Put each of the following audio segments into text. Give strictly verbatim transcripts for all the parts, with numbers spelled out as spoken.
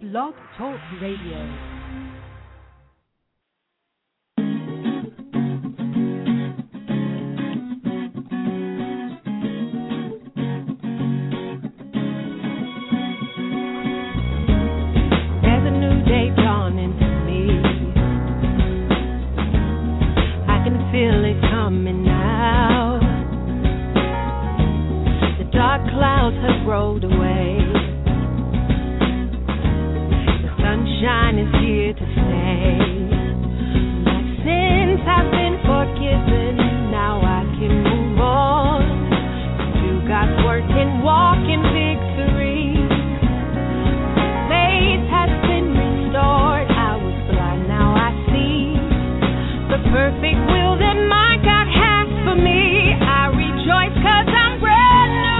Blog Talk Radio. Rolled away. The sunshine is here to stay. My sins have been forgiven. Now I can move on. Do God's work and walk in victory. My faith has been restored. I was blind, now I see the perfect will that my God has for me. I rejoice 'cause I'm brand new.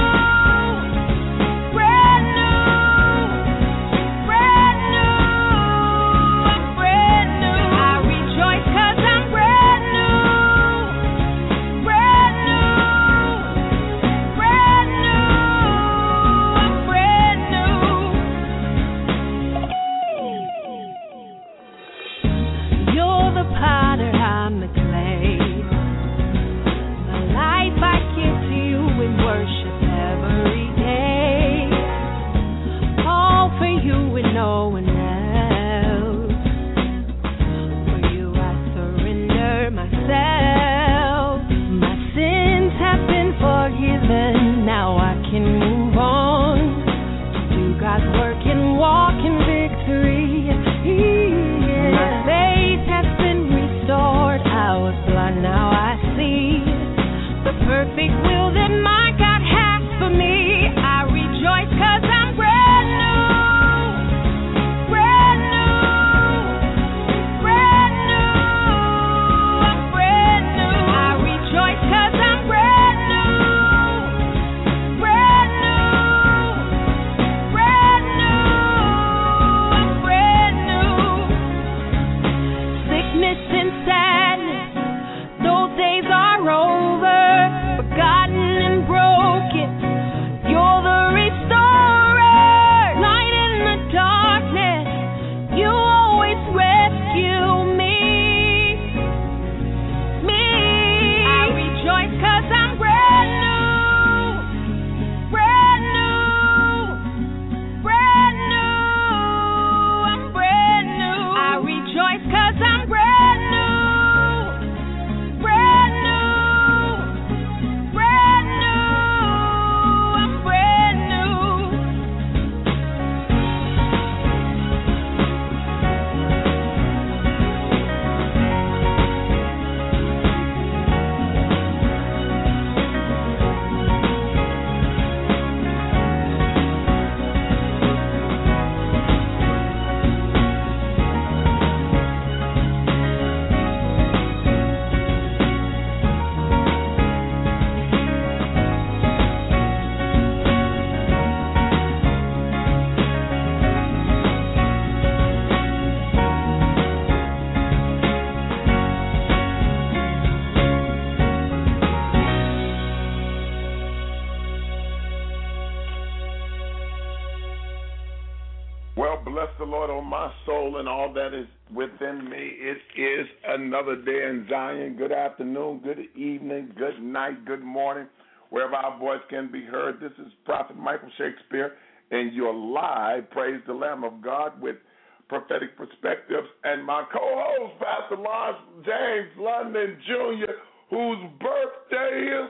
Another day in Zion. Good afternoon, good evening, good night, good morning, wherever our voice can be heard. This is Prophet Michael Shakespeare, and you're live, praise the Lamb of God, with prophetic perspectives, and my co-host, Pastor Lawrence James London Junior, whose birthday is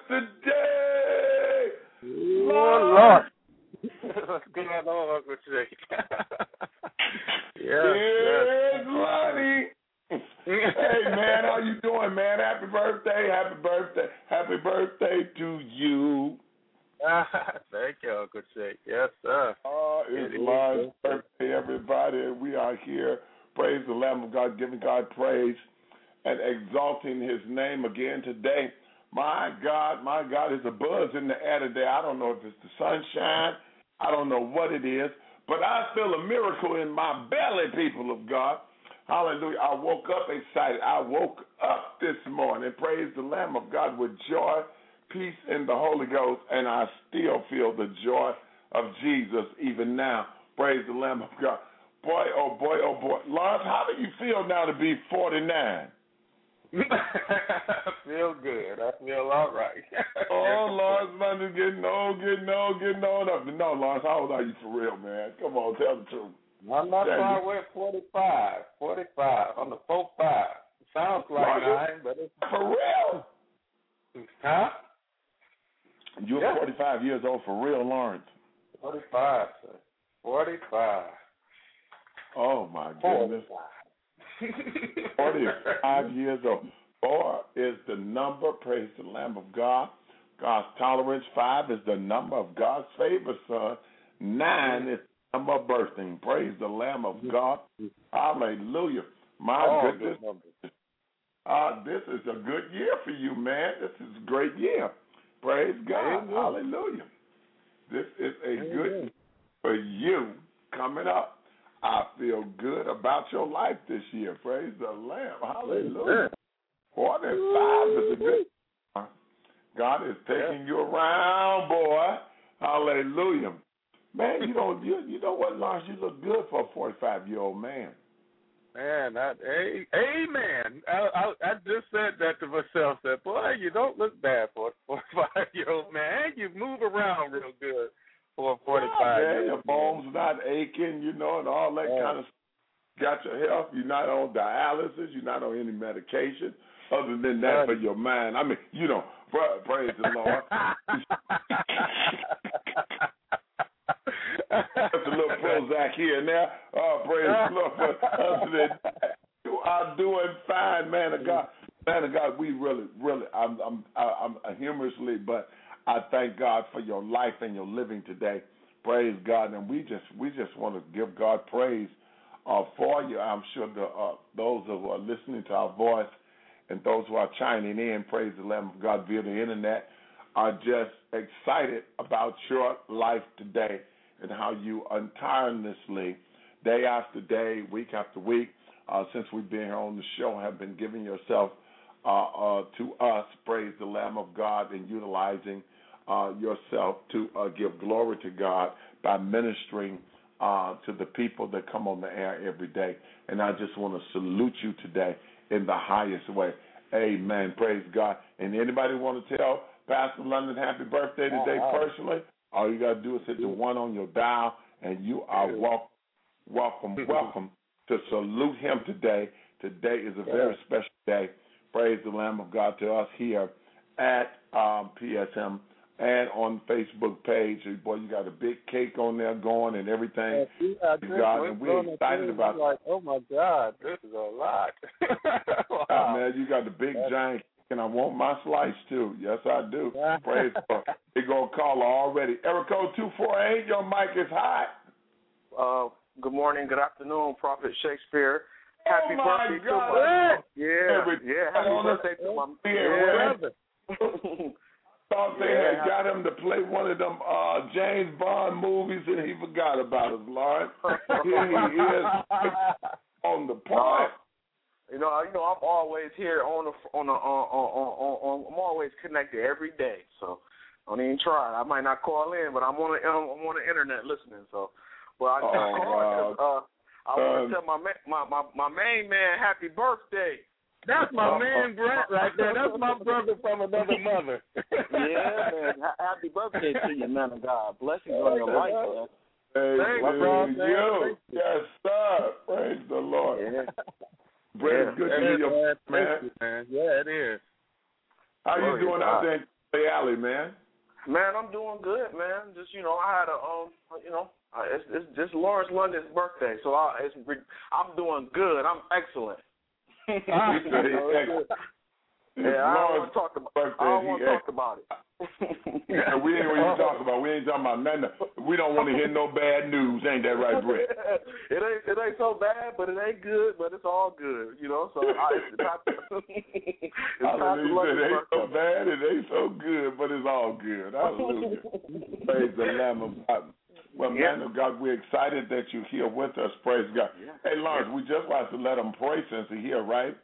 today. Lord. Good Lord, good today. Yes, yes. Lonnie. Hey, man, how you doing, man? Happy birthday, happy birthday, happy birthday to you. Thank you, Uncle Shake. Yes, sir. Oh, uh, it's Lord's birthday, everybody. We are here, praise the Lamb of God, giving God praise and exalting his name again today. My God, my God, there's a buzz in the air today. I don't know if it's the sunshine. I don't know what it is, but I feel a miracle in my belly, people of God. Hallelujah. I woke up excited. I woke up this morning, praise the Lamb of God, with joy, peace in the Holy Ghost, and I still feel the joy of Jesus even now. Praise the Lamb of God. boy, oh boy, oh boy. Lawrence, how do you feel now to be forty-nine? I feel good. I feel all right. Oh, Lawrence, man, just getting old, getting old, getting old up. No, Lawrence, how old are you for real, man? Come on, tell the truth. I'm not Yeah, far you- away. Forty-five, forty-five. I'm the four five. Sounds like Lawrence, nine, but it's for real? huh? You're Yeah. forty-five years old for real, Lawrence. Forty-five, sir. Forty-five. Oh my goodness. forty-five years old. Four is the number, praise the Lamb of God. God's tolerance. Five is the number of God's favor, son. Nine is the number of birthing. Praise the Lamb of God. Hallelujah. My Oh, goodness. good number. Uh, this is a good year for you, man. This is a great year. Praise God. Amen. Hallelujah. This is a Amen. good year for you coming up. I feel good about your life this year. Praise the Lamb. Hallelujah. Four and five is a good. God is taking you around, boy. Hallelujah. Man, you don't you you know what, Lars? You look good for a forty-five year old man. Man, I, hey, amen. I, I I just said that to myself. That boy, you don't look bad for a forty-five year old man. You move around real good for a forty-five Yeah, year your old. bones not aching, you know, and all that Yeah. kind of stuff. Got your health. You're not on dialysis. You're not on any medication. Other than that, Right. for your mind. I mean, you know, pra- praise the Lord. That's a little Prozac here and there. Oh, praise the Lord. But other than that, you are doing fine, man of God. Man of God, we really, really, I'm, I'm, I'm humorously, but I thank God for your life and your living today. Praise God, and we just, we just want to give God praise uh, for you. I'm sure the, uh, those who are listening to our voice and those who are chiming in, praise the Lamb of God via the internet, are just excited about your life today and how you tirelessly, day after day, week after week, uh, since we've been here on the show, have been giving yourself uh, uh, to us, praise the Lamb of God, and utilizing uh, yourself to uh, give glory to God by ministering uh, to the people that come on the air every day. And I just want to salute you today in the highest way. Amen. Praise God. And anybody want to tell Pastor London happy birthday today Oh, wow. personally? All you got to do is hit the one on your dial, and you are welcome, welcome, welcome to salute him today. Today is a very special day. Praise the Lamb of God to us here at um, P S M and on the Facebook page. Boy, you got a big cake on there going and everything. Yeah, God, and we're excited about it. Like, oh my God, this is a lot. Wow. Oh, man, you got the big giant cake, and I want my slice too. Yes, I do. Praise God. They're going to call her already. Erico two four eight, your mic is hot. Uh, good morning, good afternoon, Prophet Shakespeare. Happy Oh, my birthday God. to my yeah, Every- yeah. Happy on the- birthday to my Yeah, yeah. Thought they Yeah. had got him to play one of them uh, James Bond movies, and he forgot about us, Lord. Here he is on the point. You know, you know, I'm always here on the on the on on on. on I'm always connected every day, so don't even try. I might not call in, but I'm on the I'm on the internet listening. So, well, I just Oh, called. Uh, I want um, to tell my, ma- my my my main man happy birthday. That's my Uh, man, Brent, right there. That's my brother from another mother. Yeah, man. Ha- Happy birthday to you, man of God. Blessings on your life, man. Hey, Thank to you, man. you. Thank you. Yes, sir. Praise the Lord. Yeah. Brett, it's good to hear Yeah, your man. man. Thank you, man. Yeah, it is. How you Glory to doing out God. there in the alley, man? Man, I'm doing good, man. Just you know, I had a um, you know, uh, it's it's just Lawrence London's birthday, so I, it's I'm doing good. I'm excellent. Ah, He said he's excellent. Yeah, I don't want Lawrence to talk about. birthday, I don't he want to talk excellent. about it. Yeah, we ain't what you talking about. We ain't talking about nothing. We don't want to hear no bad news. Ain't that right, Brett? It ain't it ain't so bad, but it ain't good. But it's all good, you know. So I, it's not. It's not the Hallelujah. lucky It ain't so birthday. bad, it ain't so good, but it's all good. Hallelujah. Praise the Lamb of God. Well, Yeah. man of God, we're excited that you're here with us. Praise God. Yeah. Hey, Lawrence, we just like to let him pray since he's here, right?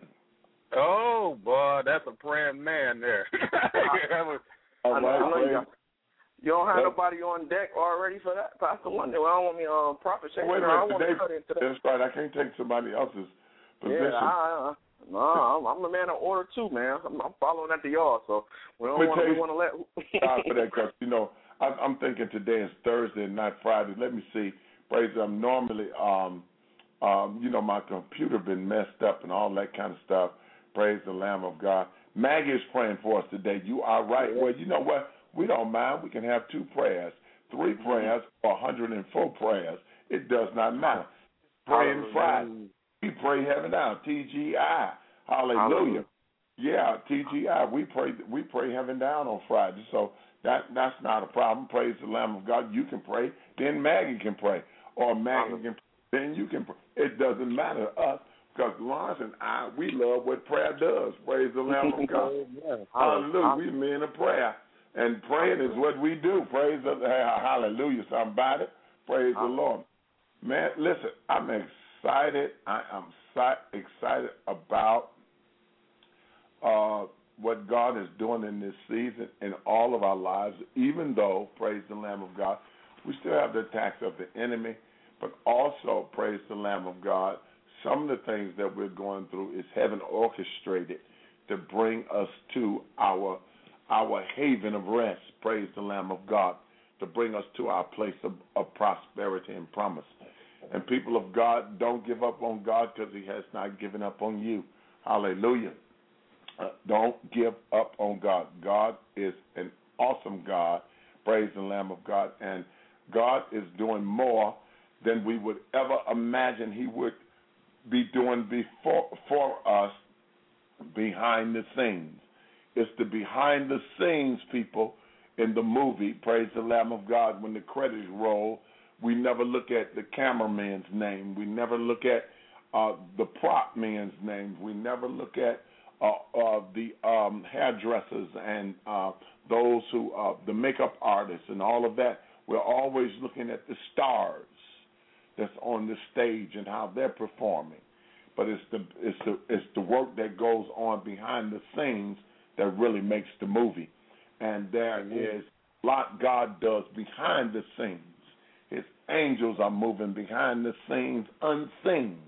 Oh, boy, that's a praying man there. That was- All I know, right, I know you praise. got. You don't have That's, nobody on deck already for that, Pastor London. Well, I don't want me um Prophet Shaker. wait a I minute, don't want today, to cut into that. that's right. I can't take somebody else's position. Yeah, I, I, no, I'm, I'm a man of order too, man. I'm, I'm following after y'all, so we don't want to want to let. God for that, because you know I, I'm thinking today is Thursday and not Friday. Let me see. Praise I'm normally um um you know my computer been messed up and all that kind of stuff. Praise the Lamb of God. Maggie is praying for us today. You are right. Well, you know what? We don't mind. We can have two prayers, three prayers, or one hundred four prayers. It does not matter. Praying Friday. We pray heaven down. T G I. Hallelujah. Hallelujah. Yeah, T G I. We pray we pray heaven down on Friday. So that that's not a problem. Praise the Lamb of God. You can pray. Then Maggie can pray. Or Maggie can pray. Then you can pray. It doesn't matter to us. Because Lawrence and I, we love what prayer does. Praise the Lamb of God. Hallelujah. We men of prayer. And praying is what we do. Praise the hallelujah, somebody. Praise the Lord. Man, listen, I'm excited. I am si- excited about uh, what God is doing in this season in all of our lives, even though, praise the Lamb of God, we still have the attacks of the enemy, but also, praise the Lamb of God, some of the things that we're going through is heaven orchestrated to bring us to our our haven of rest, praise the Lamb of God, to bring us to our place of, of prosperity and promise. And people of God, don't give up on God because he has not given up on you. Hallelujah. Uh, don't give up on God. God is an awesome God, praise the Lamb of God, and God is doing more than we would ever imagine he would be doing before for us behind the scenes. It's the behind the scenes people in the movie, praise the Lamb of God, when the credits roll, we never look at the cameraman's name. We never look at uh, the prop man's name. We never look at uh, uh, the um, hairdressers and uh, those who, uh, the makeup artists and all of that. We're always looking at the stars that's on the stage and how they're performing. But it's the it's the it's the work that goes on behind the scenes that really makes the movie. And there is a lot God does behind the scenes. His angels are moving behind the scenes unseen,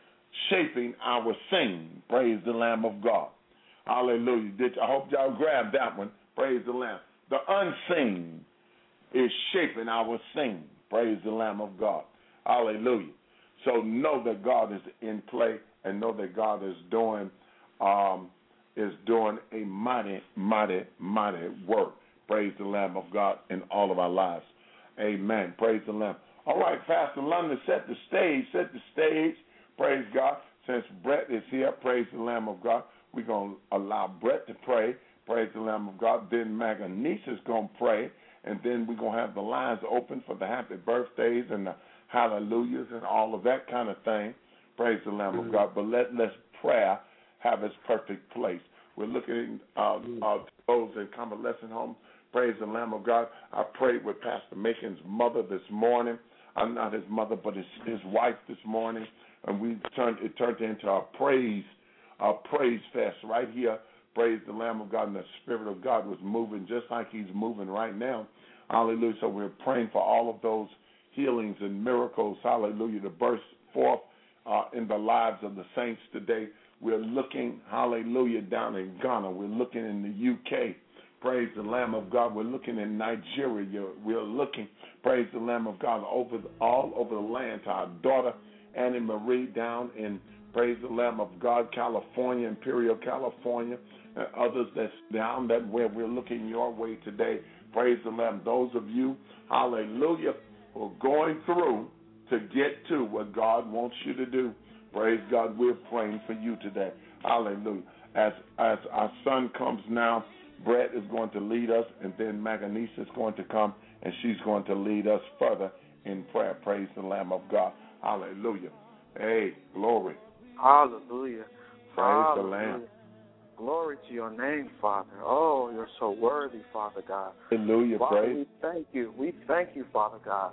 shaping our scene. Praise the Lamb of God. Hallelujah. Did I hope y'all grabbed that one. Praise the Lamb. The unseen is shaping our scene. Praise the Lamb of God. Hallelujah. So know that God is in play and know that God is doing um, is doing a mighty, mighty, mighty work. Praise the Lamb of God in all of our lives. Amen. Praise the Lamb. All right, Pastor London, set the stage. Set the stage. Praise God. Since Brett is here, praise the Lamb of God, we're going to allow Brett to pray. Praise the Lamb of God. Then Maganese is going to pray. And then we're going to have the lines open for the happy birthdays and the hallelujahs and all of that kind of thing. Praise the Lamb mm-hmm. of God. But let, let's prayer have its perfect place. We're looking at uh, uh, those in convalescent homes. Praise the Lamb of God. I prayed with Pastor Macon's mother this morning. I'm not his mother, but his, his wife this morning. And we turned it turned into a praise, a praise fest right here. Praise the Lamb of God. And the Spirit of God was moving just like he's moving right now. Hallelujah. So we're praying for all of those healings and miracles, hallelujah, to burst forth uh, in the lives of the saints today. We're looking, hallelujah, down in Ghana. We're looking in the U K. Praise the Lamb of God. We're looking in Nigeria. We're looking, praise the Lamb of God, over the, all over the land to our daughter Annie Marie down in, praise the Lamb of God, California, Imperial, California, and others that's down that way. We're looking your way today. Praise the Lamb. Those of you, hallelujah, who are going through to get to what God wants you to do. Praise God. We're praying for you today. Hallelujah. As as our son comes now, Brett is going to lead us, and then Maganese is going to come, and she's going to lead us further in prayer. Praise the Lamb of God. Hallelujah. Hey, glory. Hallelujah. Praise Hallelujah. the Lamb. Glory to your name, Father. Oh, you're so worthy, Father God. Hallelujah. Father, praise. we thank you. We thank you, Father God.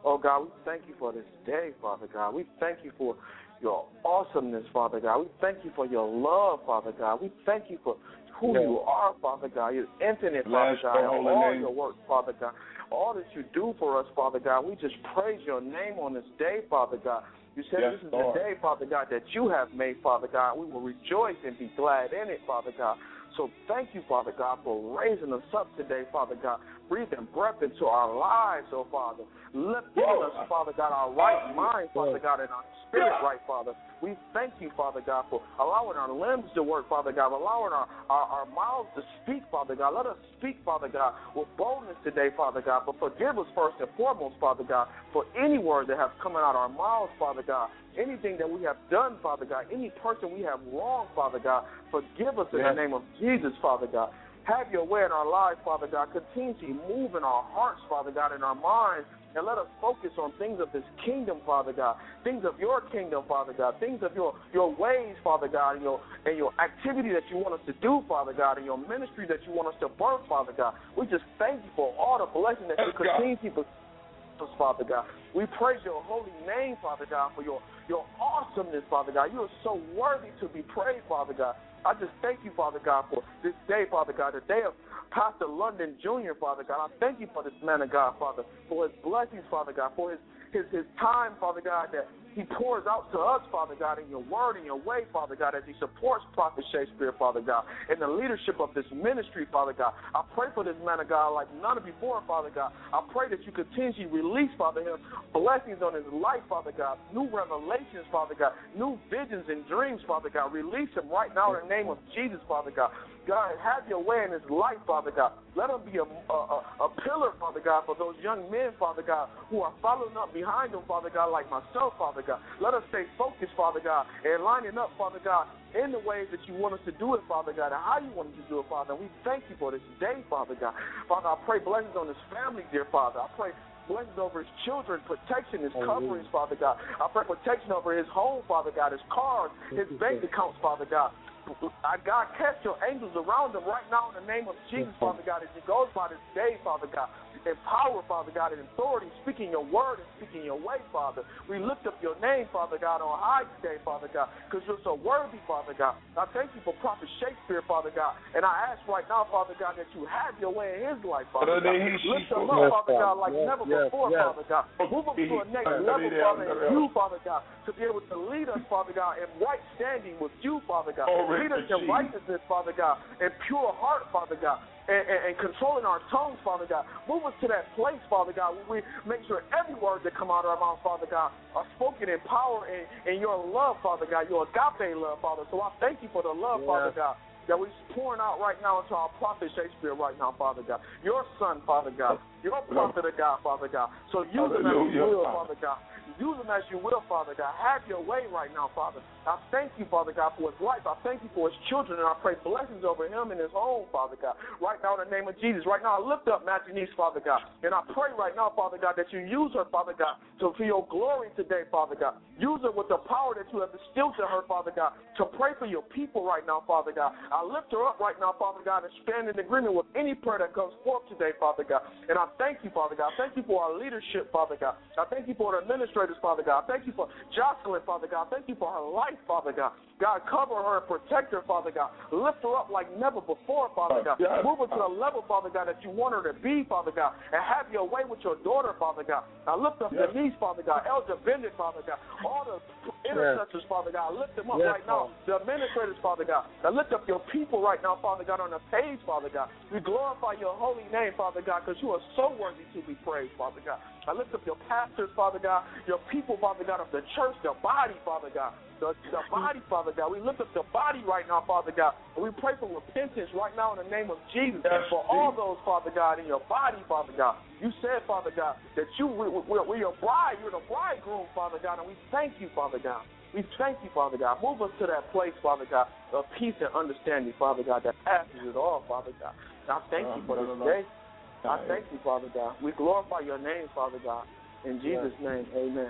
Oh, God, we thank you for this day, Father God. We thank you for your awesomeness, Father God. We thank you for your love, Father God. We thank you for who yes. you are, Father God. You're infinite, Father God, and all name. your work, Father God. All that you do for us, Father God. We just praise your name on this day, Father God. You said yes, this is Lord. the day, Father God, that you have made, Father God. We will rejoice and be glad in it, Father God. So thank you, Father God, for raising us up today, Father God, breathing breath into our lives, oh Father, lifting us, Father God, our right mind, Father God, and our spirit right, Father. We thank you, Father God, for allowing our limbs to work, Father God, allowing our, our, our mouths to speak, Father God. Let us speak, Father God, with boldness today, Father God, but forgive us first and foremost, Father God, for any word that has come out of our mouths, Father God, anything that we have done, Father God, any person we have wronged, Father God, forgive us in yes. the name of Jesus, Father God. Have your way in our lives, Father God. Continue to move in our hearts, Father God, in our minds, and let us focus on things of this kingdom, Father God, things of your kingdom, Father God, things of your, your ways, Father God, and your, and your activity that you want us to do, Father God, and your ministry that you want us to birth, Father God. We just thank you for all the blessings that you continue to us, Father God. We praise your holy name, Father God, for your, your awesomeness, Father God. You are so worthy to be praised, Father God. I just thank you, Father God, for this day, Father God, the day of Pastor London Junior, Father God. I thank you for this man of God, Father, for his blessings, Father God, for his, his, his time, Father God, that he pours out to us, Father God, in your word, in your way, Father God, as he supports Prophet Shakespeare, Father God, in the leadership of this ministry, Father God. I pray for this man of God like none before, Father God. I pray that you continually release, Father, him blessings on his life, Father God, new revelations, Father God, new visions and dreams, Father God. Release him right now in the name of Jesus, Father God. God, have your way in his life, Father God. Let him be a, a, a pillar, Father God, for those young men, Father God, who are following up behind him, Father God, like myself, Father God. Let us stay focused, Father God, and lining up, Father God, in the ways that you want us to do it, Father God, and how you want us to do it, Father. And we thank you for this day, Father God. Father, I pray blessings on his family, dear Father. I pray blessings over his children, protection, his coverings, Father God. I pray protection over his home, Father God, his cars, his bank accounts, Father God. I, God, cast your angels around him right now in the name of Jesus, Father God, as he goes by this day, Father God. In power, Father God, in authority, speaking your word and speaking your way, Father. We lift up your name, Father God, on high today, Father God, because you're so worthy, Father God. I thank you for Prophet Shakespeare, Father God, and I ask right now, Father God, that you have your way in his life, Father God. Lift him up, Father God, like yes, never yes, before, yes. Father God. Move him to a next level, Father, in you, Father God, to be able to lead us, Father God, in right standing with you, Father God. Lead us in righteousness, Father God, and pure heart, Father God. And, and, and controlling our tongues, Father God. Move us to that place, Father God, where we make sure every word that come out of our mouth, Father God, are spoken in power and in your love, Father God, your agape love, Father. So I thank you for the love, yeah. Father God, that we're pouring out right now into our prophet Shakespeare right now, Father God. Your son, Father God. Your prophet of God, Father God. So use him as you will, Father God. Use him as you will, Father God. Have your way right now, Father. I thank you, Father God, for his life. I thank you for his children, and I pray blessings over him and his home, Father God. Right now, in the name of Jesus. Right now, I lift up Matthew Father God. And I pray right now, Father God, that you use her, Father God, to for your glory today, Father God. Use her with the power that you have instilled to her, Father God, to pray for your people right now, Father God. I lift her up right now, Father God, and stand in agreement with any prayer that comes forth today, Father God. And I thank you, Father God. I thank you for our leadership, Father God. I thank you for the administrators, Father God. I thank you for Jocelyn, Father God. I thank you for her life, Father God. God, cover her and protect her, Father God. Lift her up like never before, Father God. Move her to the level, Father God, that you want her to be, Father God. And have your way with your daughter, Father God. I lift up yes. Denise, Father God. Elder Bennett, Father God. All the intercessors, yes. Father God. I lift them up yes, right now. The administrators, Father God. I lift up your people right now, Father God, on the page, Father God. We glorify your holy name, Father God, because you are so worthy to be praised, Father God. I lift up your pastors, Father God, your people, Father God, of the church, the body, Father God. The, the body, Father God. We lift up the body right now, Father God. And we pray for repentance right now in the name of Jesus. Yes, and for all those, Father God, in your body, Father God. You said, Father God, that you, we, we're, we're your bride. You're the bridegroom, Father God. And we thank you, Father God. We thank you, Father God. Move us to that place, Father God, of peace and understanding, Father God, that passes it all, Father God. And I thank you for this day. I thank you, Father God. We glorify your name, Father God. In Jesus' name, amen.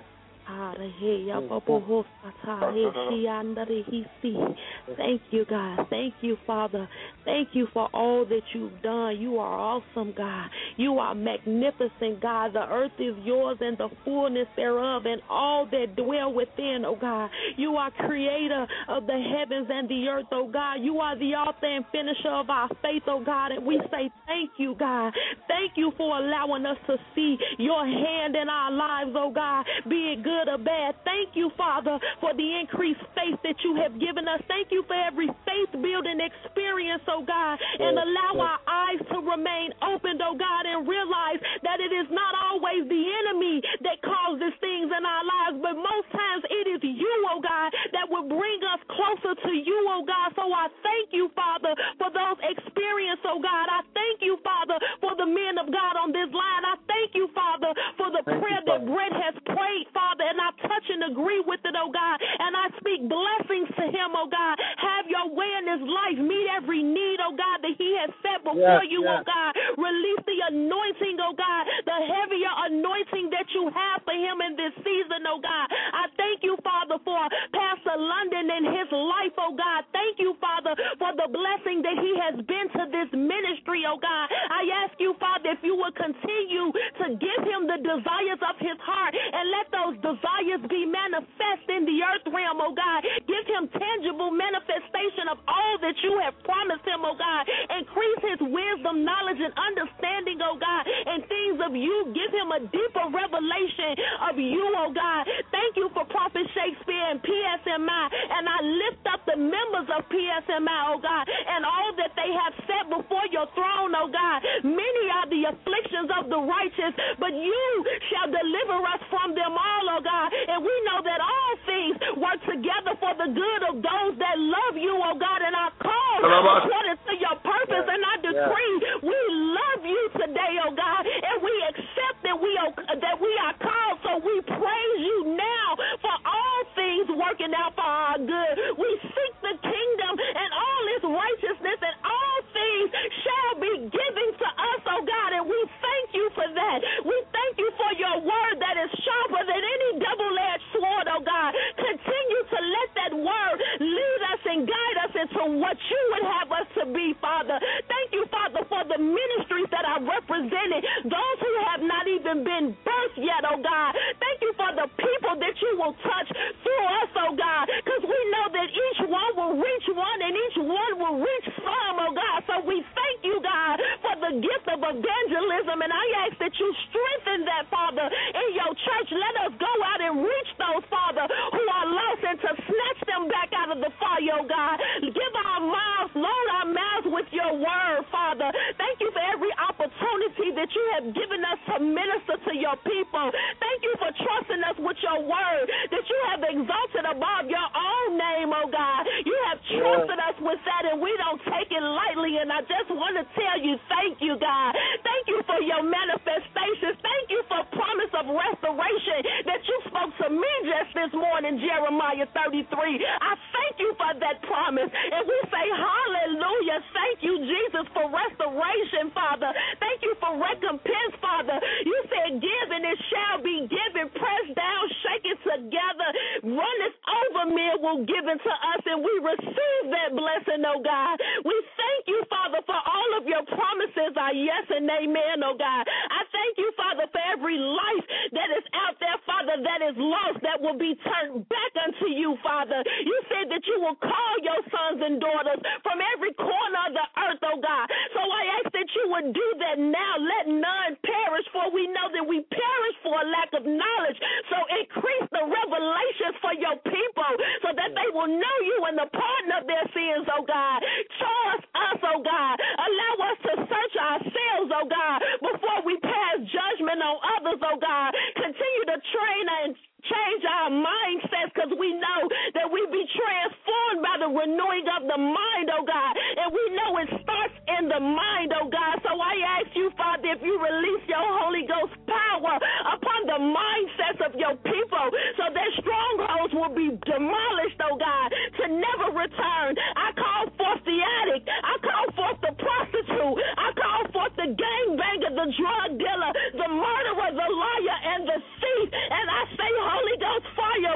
Thank you, God. Thank you, Father. Thank you for all that you've done. You are awesome, God. You are magnificent, God. The earth is yours and the fullness thereof and all that dwell within, oh God. You are creator of the heavens and the earth, oh God. You are the author and finisher of our faith, oh God. And we say thank you, God. Thank you for allowing us to see your hand in our lives, oh God, be it good or bad. Thank you, Father, for the increased faith that you have given us. Thank you for every faith-building experience, oh God, and allow our eyes to remain open, oh God, and realize that it is not always the enemy that causes things in our lives, but most times it is you, oh God, that will bring us closer to you, oh God. So I thank you, Father, for those experiences, oh God. I thank you, Father, for the men of God on this line. I thank you, Father, for the thank prayer you, that Brett has prayed, Father, and I touch and agree with it, oh God, and I speak blessings to him, oh God. Have your way in his life. Meet every need, oh God, that he has set before yes, you, yes. oh God. Release the anointing, oh God, the heavier anointing that you have for him in this season, oh God. I thank you, Father, for Pastor London and his life, oh God. Thank you, Father, for the blessing that he has been to this ministry, oh God. I ask you, Father, if you will continue to give him the desires of his heart and let those desires be manifest in the earth realm, oh God. Give him tangible manifestation of all that you have promised him, oh God. Increase his wisdom, knowledge, and understanding, oh God, and things of you. Give him a deeper revelation of you, oh God. Thank you for Prophet Shakespeare and P S M I, and I lift up the members of P S M I, oh God, and all that they have set before your throne, oh God. Many are the afflictions of the righteous, but you shall deliver us from them all, oh God. And we know that all things work together for the good of those that love you, oh God, and are called according to your purpose. And I decree we love you today, oh God, and we accept that we are, that we are called, so we praise you now for all things working out for our good. We seek the kingdom and all its righteousness, and all things shall be given to us, oh God, and we thank you for that. We thank you for your word that is sharper than any double-edged sword, oh God. Continue to let that word lead us and guide us into what you would have us to be, Father. Thank you, Father, for the ministries that are represented, those who have not even been birthed yet, oh God. Thank you for the people that you will touch through us, oh God, because we know that each one will reach one and each one will reach some, oh God. So we thank you, God, for the gift of evangelism, and I ask that you strengthen that, Father, in your church. Let us go out and reach those, Father, who are lost, and to snatch them back out of the fire, oh God. Give our mouths, load our mouths with your word, Father. Thank you for every opportunity that you have given us to minister to your people. Thank you for trusting us with your word, that you have exalted above your own name, oh God. You have trusted yeah. us with that, and we don't take it lightly, and I just want to tell you, thank you, God. Thank you for your manifestations. Thank you for promise of restoration that you spoke to me just this morning, Jeremiah thirty-three. I thank you for that promise, and we say hallelujah. Thank you, Jesus, for restoration, Father. Thank you for recompense, Father. You said give, and it shall be given, pressed down, shaken together, runneth over, men will give it to us, and we receive that blessing, oh God. We thank you, Father, for all of your promises are yes and amen, oh God. I thank you, Father, for every life that is out there, Father, that is lost, that will be turned back unto you, Father. You said that you will call your sons and daughters from every corner of the earth, oh God. So I ask that you would do that now. Let none perish, for we know that we perish for a lack of knowledge. So increase the revelations for your people so that they will know you and the pardon of their sins, oh God. Trust us, oh God. Allow us to search ourselves, oh God, before we pass judgment on others, oh God. Continue to train and change our mindsets, because we know that we be transformed by the renewing of the mind, oh God. And we know it starts in the mind, oh God. So I ask you, Father, if you release your Holy Ghost power upon the mindsets of your people so that strongholds will be demolished, oh God, to never return. I call forth the addict. I call forth the prostitute. I call forth the gangbanger, the drug dealer, the murderer, the liar, and the thief. And I say, Holy Ghost,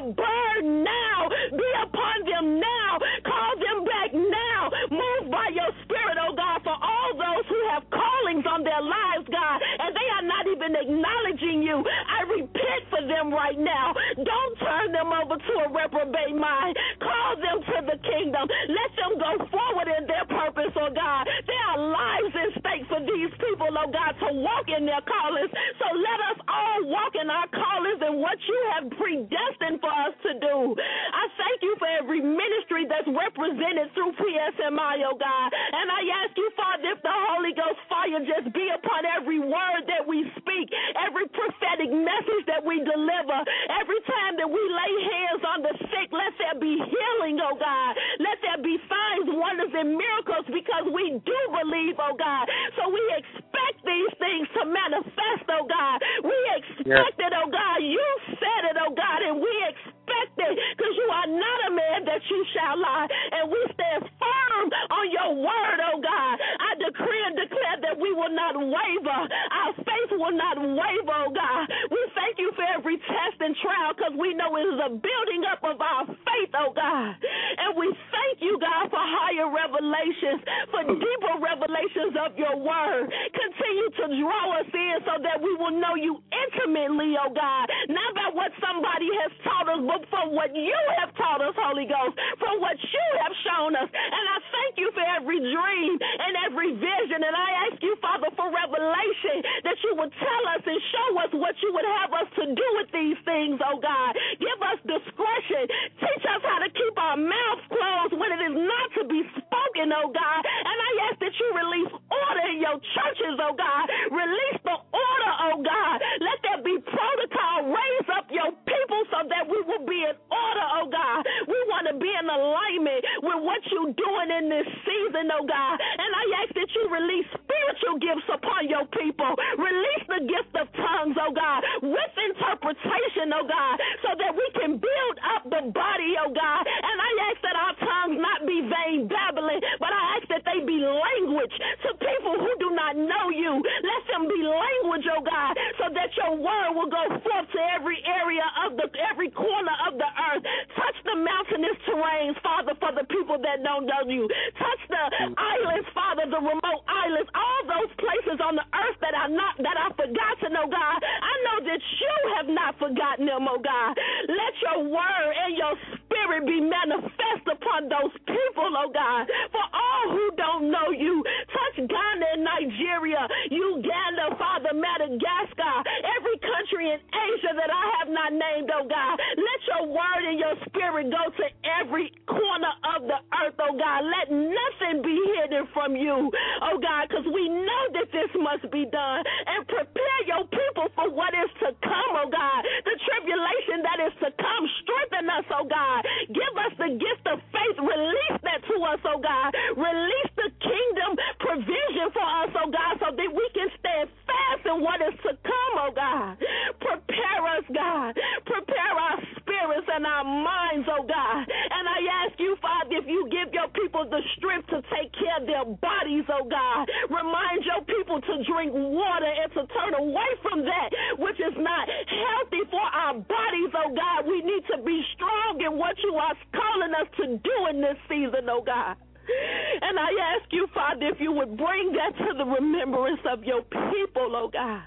burn now be upon them now. Call them back now. Move by your Spirit, oh God, for all those who have callings on their lives, God, and they are not even acknowledging you. I repent for them right now. Don't turn them over to a reprobate mind. Call them to the kingdom. Let them go forward in their purpose, oh God. There are lives at stake for these people, oh God, to walk in their callings. So let us all walk in our callings and what you have predestined for us to do. I thank you for every ministry that's represented through P S M I, oh God. And I ask you, Father, if the Holy Ghost fire just be upon every word that we speak, every prophetic message that we deliver, every time that we lay hands on the sick, let there be healing, oh God. Let there be signs, wonders, and miracles because we do believe, oh God. So we expect these things to manifest, oh God. We expect yes. it, oh God. You said it, oh God, and we expect it because you are not a man that you shall lie. And we stand firm on your word, oh God. I decree and declare that we will not waver. Our faith will not waver, oh God. We thank you for every test and trial because we know it is a building up of our faith, oh God. And we thank you, God, for higher revelations, for deeper revelations of your word. Continue to draw us in so that we will know you intimately, oh God. Not by what somebody has taught us, but from what you have taught us, Holy Ghost, from what you have shown us. And I thank you for every dream and every vision. And I ask you, Father, for revelation, that you would tell us and show us what you would have us to do with these things, oh God. Give us discretion. Teach us how to keep our mouths closed when it is not to be spoken, oh God. And I ask that you release order in your churches, oh God. Release the order, oh God. Let there be protocol. Raise up your people so that we will be in order, oh God. We want to be in alignment with what you're doing in this season, oh God. And I ask that you release spiritual gifts upon your people. Release the gift of tongues, oh God, with interpretation, oh God, so that we can build up the body, oh God. And I ask that our tongues not be vain babbling, but I ask that they be language to people who do not know you. Let them be language, oh God, so that your word will go forth to every area of the, every corner of the earth. Touch the mountainous terrains, Father, for the people that don't know you. Touch the islands, Father, the remote islands, all those places on the earth that are not, that are forgotten, oh God. I know that you have not forgotten them, oh God. Let your word and your spirit be manifest upon those people, oh God. For all who don't know you, touch Ghana and Nigeria, Uganda, Father, Madagascar, every country in Asia that I have not named, oh God. Let your word and your spirit go to every corner of the earth, oh God. Let nothing be hidden from you, oh God, because we know that this must be done. And prepare your people for what is to come, oh God. The tribulation that is to come, strengthen us, oh God. Give us the gift of faith. Release that to us, oh God. Release the kingdom provision for us, oh God, so that we can stand fast in what is to come, oh God. Prepare us, God. Prepare our spirits and our minds, oh God. And I ask you, Father, if you give your people the strength to take care of their bodies, oh God. Remind your people to drink water and to turn away from that which is not healthy for our bodies, oh God. We need to be strong in what you are calling us to do in this season, oh God. And I ask you, Father, if you would bring that to the remembrance of your people, oh God.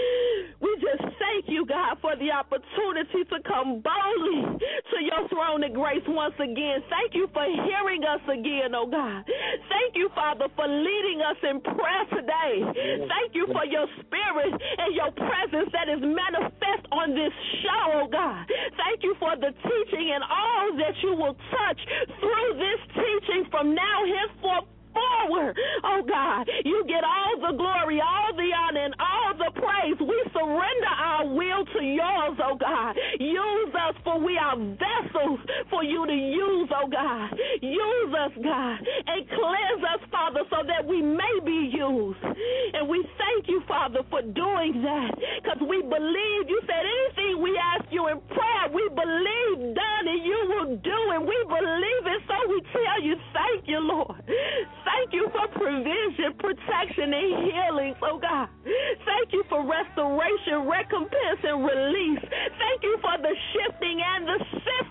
We just thank you, God, for the opportunity to come boldly to your throne of grace once again. Thank you for hearing us again, oh God. Thank you, Father, for leading us in prayer today. Thank you for your spirit and your presence that is manifest on this show, oh God. Thank you for the teaching and all that you will touch through this teaching from now henceforth forward. Oh God, you get all the glory, all the honor, and all the praise. We surrender our will to yours, oh God. Use us, for we are vessels for you to use, oh God. Use us, God, and cleanse us, Father, so that we may be used. And we thank you, Father, for doing that, because we believe you said anything we ask you in prayer, we believe done, and you will do, and we believe it, so we tell you thank you, Lord. Thank you for provision, protection, and healing, oh God. Thank you for restoration, recompense, and release. Thank you for the shifting and the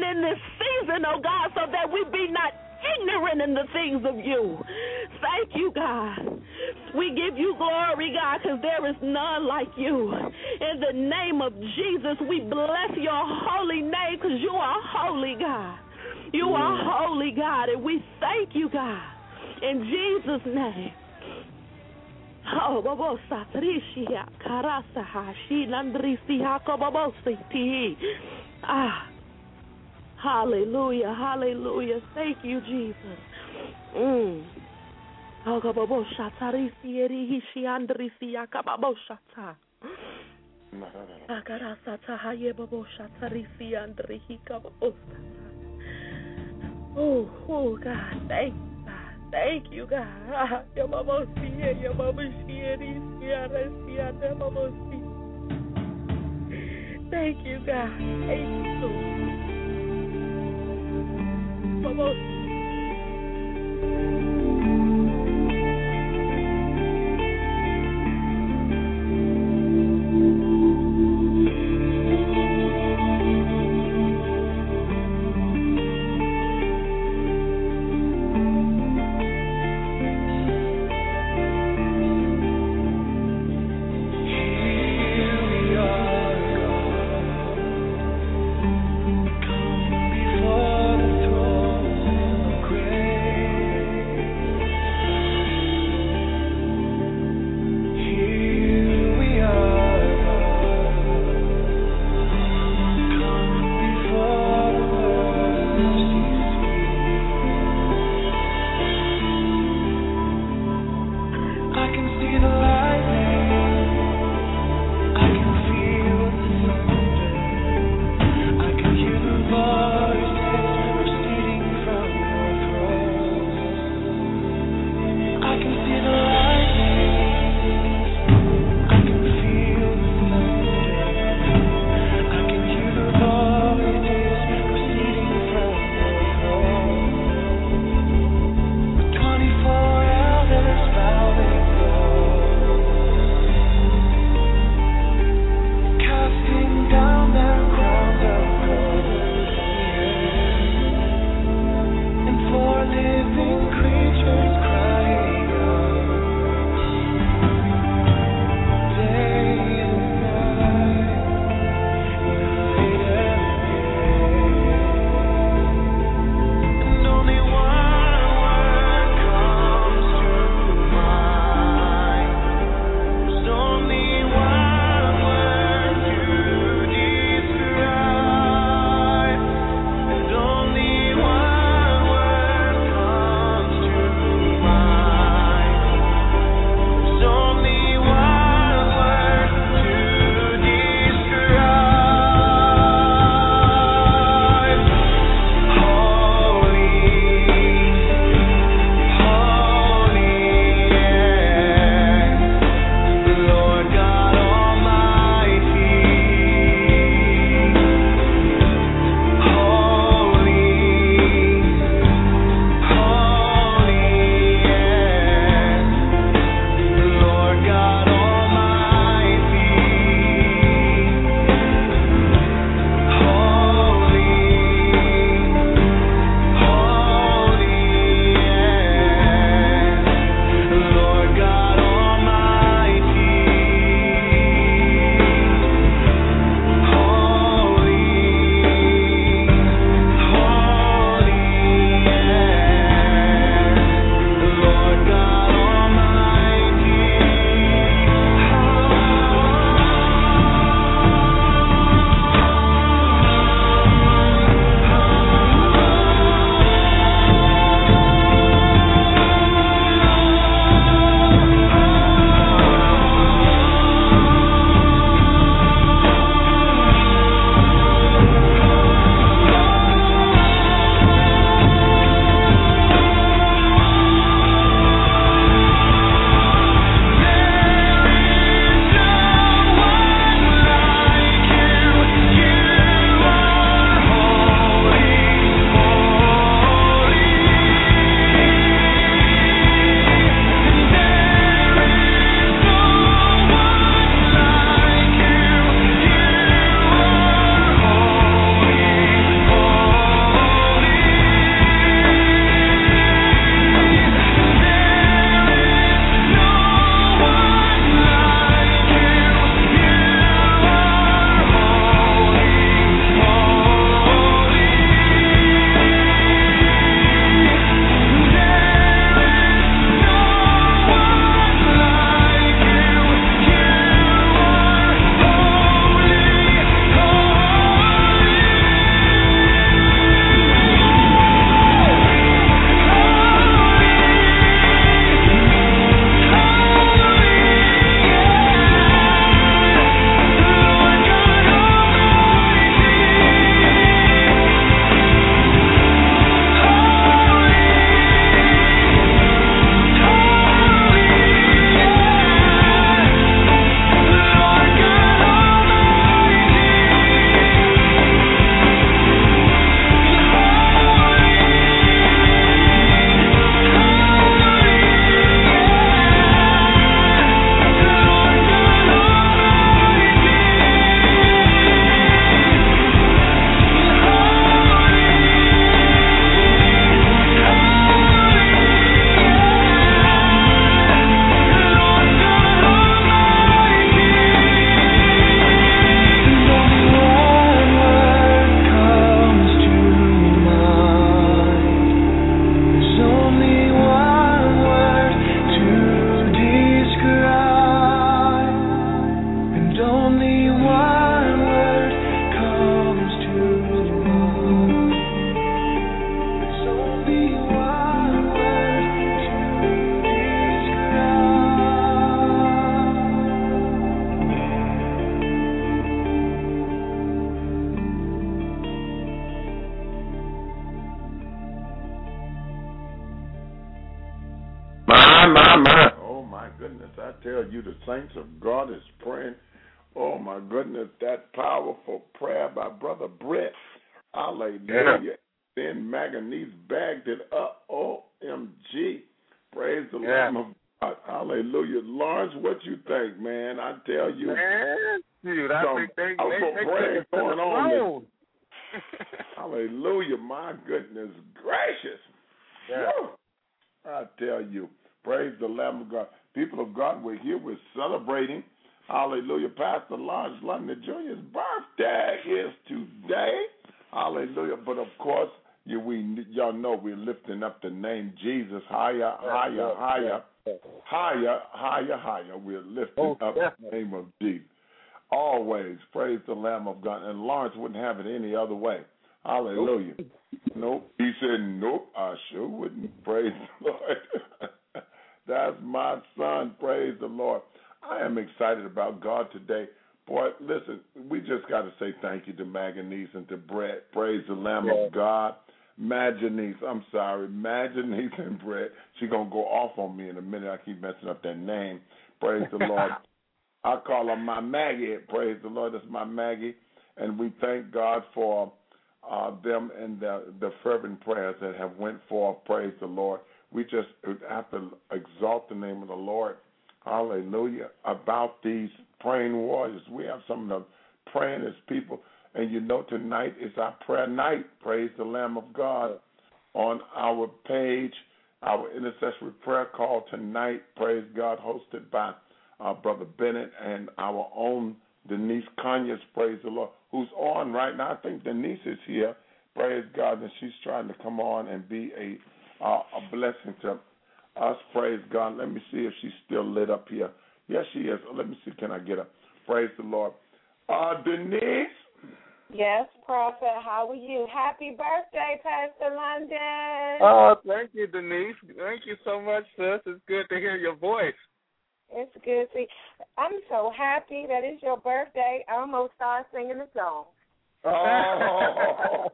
in this season, oh God, so that we be not ignorant in the things of you. Thank you, God. We give you glory, God, because there is none like you. In the name of Jesus, we bless your holy name because you are holy, God. You are holy, God, and we thank you, God. In Jesus' name. Oh, Babo Satrishia, Karasaha, Shilandrisia, Kobabositi. Ah, hallelujah, hallelujah. Thank you, Jesus. Mm. Oh, Babo Satarisia, Hishiandrisia, Kababoshata. Akarasata, Haye Babo Satarisia, Andrihi, Kababosata. Oh, oh, God, thank you. Thank you, God. Your mama see your mama see Thank you, God. Thank you, Mama. Before the throne. My, my, my. Oh, my goodness. I tell you, the saints of God is praying. Oh, my goodness. That powerful prayer by Brother Brett. Hallelujah. Yeah. Then Maganese bagged it up. O M G. Praise the yeah. Lamb of God. Hallelujah. Lawrence, what you think, man? I tell you. Man, dude, I think they, they, they, they going on. Hallelujah. My goodness gracious. Yeah. I tell you. Praise the Lamb of God. People of God, we're here. We're celebrating. Hallelujah. Pastor Lawrence London Junior's birthday is today. Hallelujah. But, of course, you, we y'all know we're lifting up the name Jesus higher, higher, yeah, higher, yeah. higher, higher, higher. We're lifting oh, up yeah. the name of Jesus. Always. Praise the Lamb of God. And Lawrence wouldn't have it any other way. Hallelujah. Nope. nope. He said, nope, I sure wouldn't. Praise the Lord. That's my son. Praise the Lord. I am excited about God today. Boy, listen, we just got to say thank you to Maganese and to Brett. Praise the Lamb yeah. of God. Maganese, I'm sorry, Maganese and Brett. She's going to go off on me in a minute. I keep messing up that name. Praise the Lord. I call her my Maggie. Praise the Lord. That's my Maggie. And we thank God for uh, them and the, the fervent prayers that have went forth. Praise the Lord. We just have to exalt the name of the Lord. Hallelujah. About these praying warriors. We have some of the prayingest people. And you know, tonight is our prayer night. Praise the Lamb of God. On our page, our intercessory prayer call tonight. Praise God, hosted by uh, Brother Bennett and our own Denise Conyers. Praise the Lord, who's on right now. I think Denise is here. Praise God, and she's trying to come on and be a uh, a blessing to us. Praise God. Let me see if she's still lit up here. Yes, she is. Let me see. Can I get her? Praise the Lord. Uh, Denise. Yes, Prophet. How are you? Happy birthday, Pastor London. Oh, thank you, Denise. Thank you so much, sis. It's good to hear your voice. It's good to see. I'm so happy that it's your birthday. I almost started singing the song. Oh.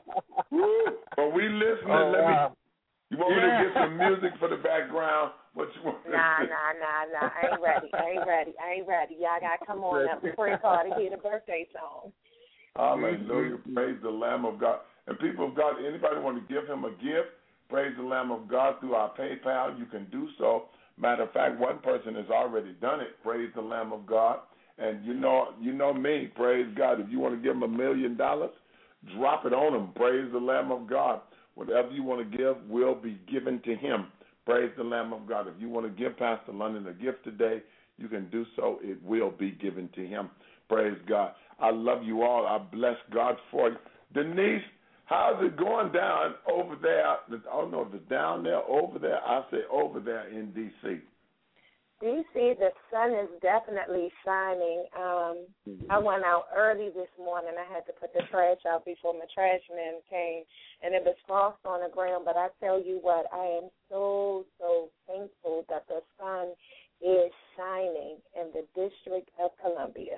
Well, we listening. Oh, Let wow. me. You want yeah. me to get some music for the background? What you want? Nah, nah, nah, nah. I ain't ready. I ain't ready. I ain't ready. Y'all got to come on up and pray hard to hear the birthday song. Hallelujah. Mm-hmm. Praise the Lamb of God. And people of God, anybody want to give him a gift, praise the Lamb of God through our PayPal, you can do so. Matter of fact, one person has already done it. Praise the Lamb of God. And you know, you know me. Praise God. If you want to give him a million dollars, drop it on him. Praise the Lamb of God. Whatever you want to give will be given to him. Praise the Lamb of God. If you want to give Pastor London a gift today, you can do so. It will be given to him. Praise God. I love you all. I bless God for you. Denise, how's it going down over there? I don't know if it's down there, over there. I say over there in D C D C, the sun is definitely shining. Um, mm-hmm. I went out early this morning. I had to put the trash out before my trash man came, and it was frost on the ground. But I tell you what, I am so, so thankful that the sun is shining in the District of Columbia.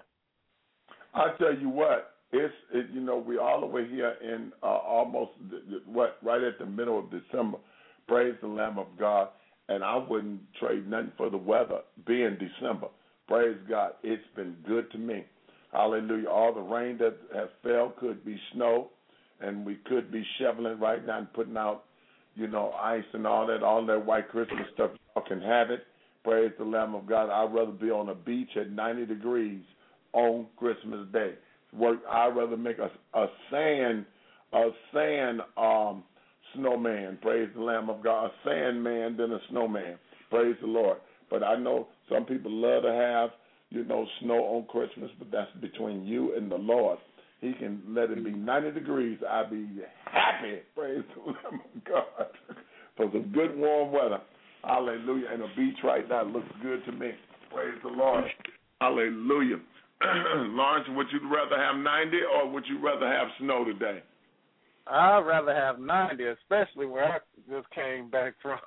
I tell you what, it's it, you know, we're all the way here in uh, almost what right at the middle of December. Praise the Lamb of God. And I wouldn't trade nothing for the weather being December. Praise God. It's been good to me. Hallelujah. All the rain that has fell could be snow, and we could be shoveling right now and putting out, you know, ice and all that, all that white Christmas stuff. Y'all can have it. Praise the Lamb of God. I'd rather be on a beach at ninety degrees on Christmas Day. Work. I'd rather make a, a sand, a sand, um, snowman, praise the Lamb of God, a sandman than a snowman, praise the Lord. But I know some people love to have, you know, snow on Christmas, but that's between you and the Lord. He can let it be ninety degrees. I'd be happy, praise the Lamb of God, for some good warm weather. Hallelujah. And the beach right now looks good to me. Praise the Lord. Hallelujah. Lawrence, would you rather have ninety or would you rather have snow today? I'd rather have ninety, especially where I just came back from.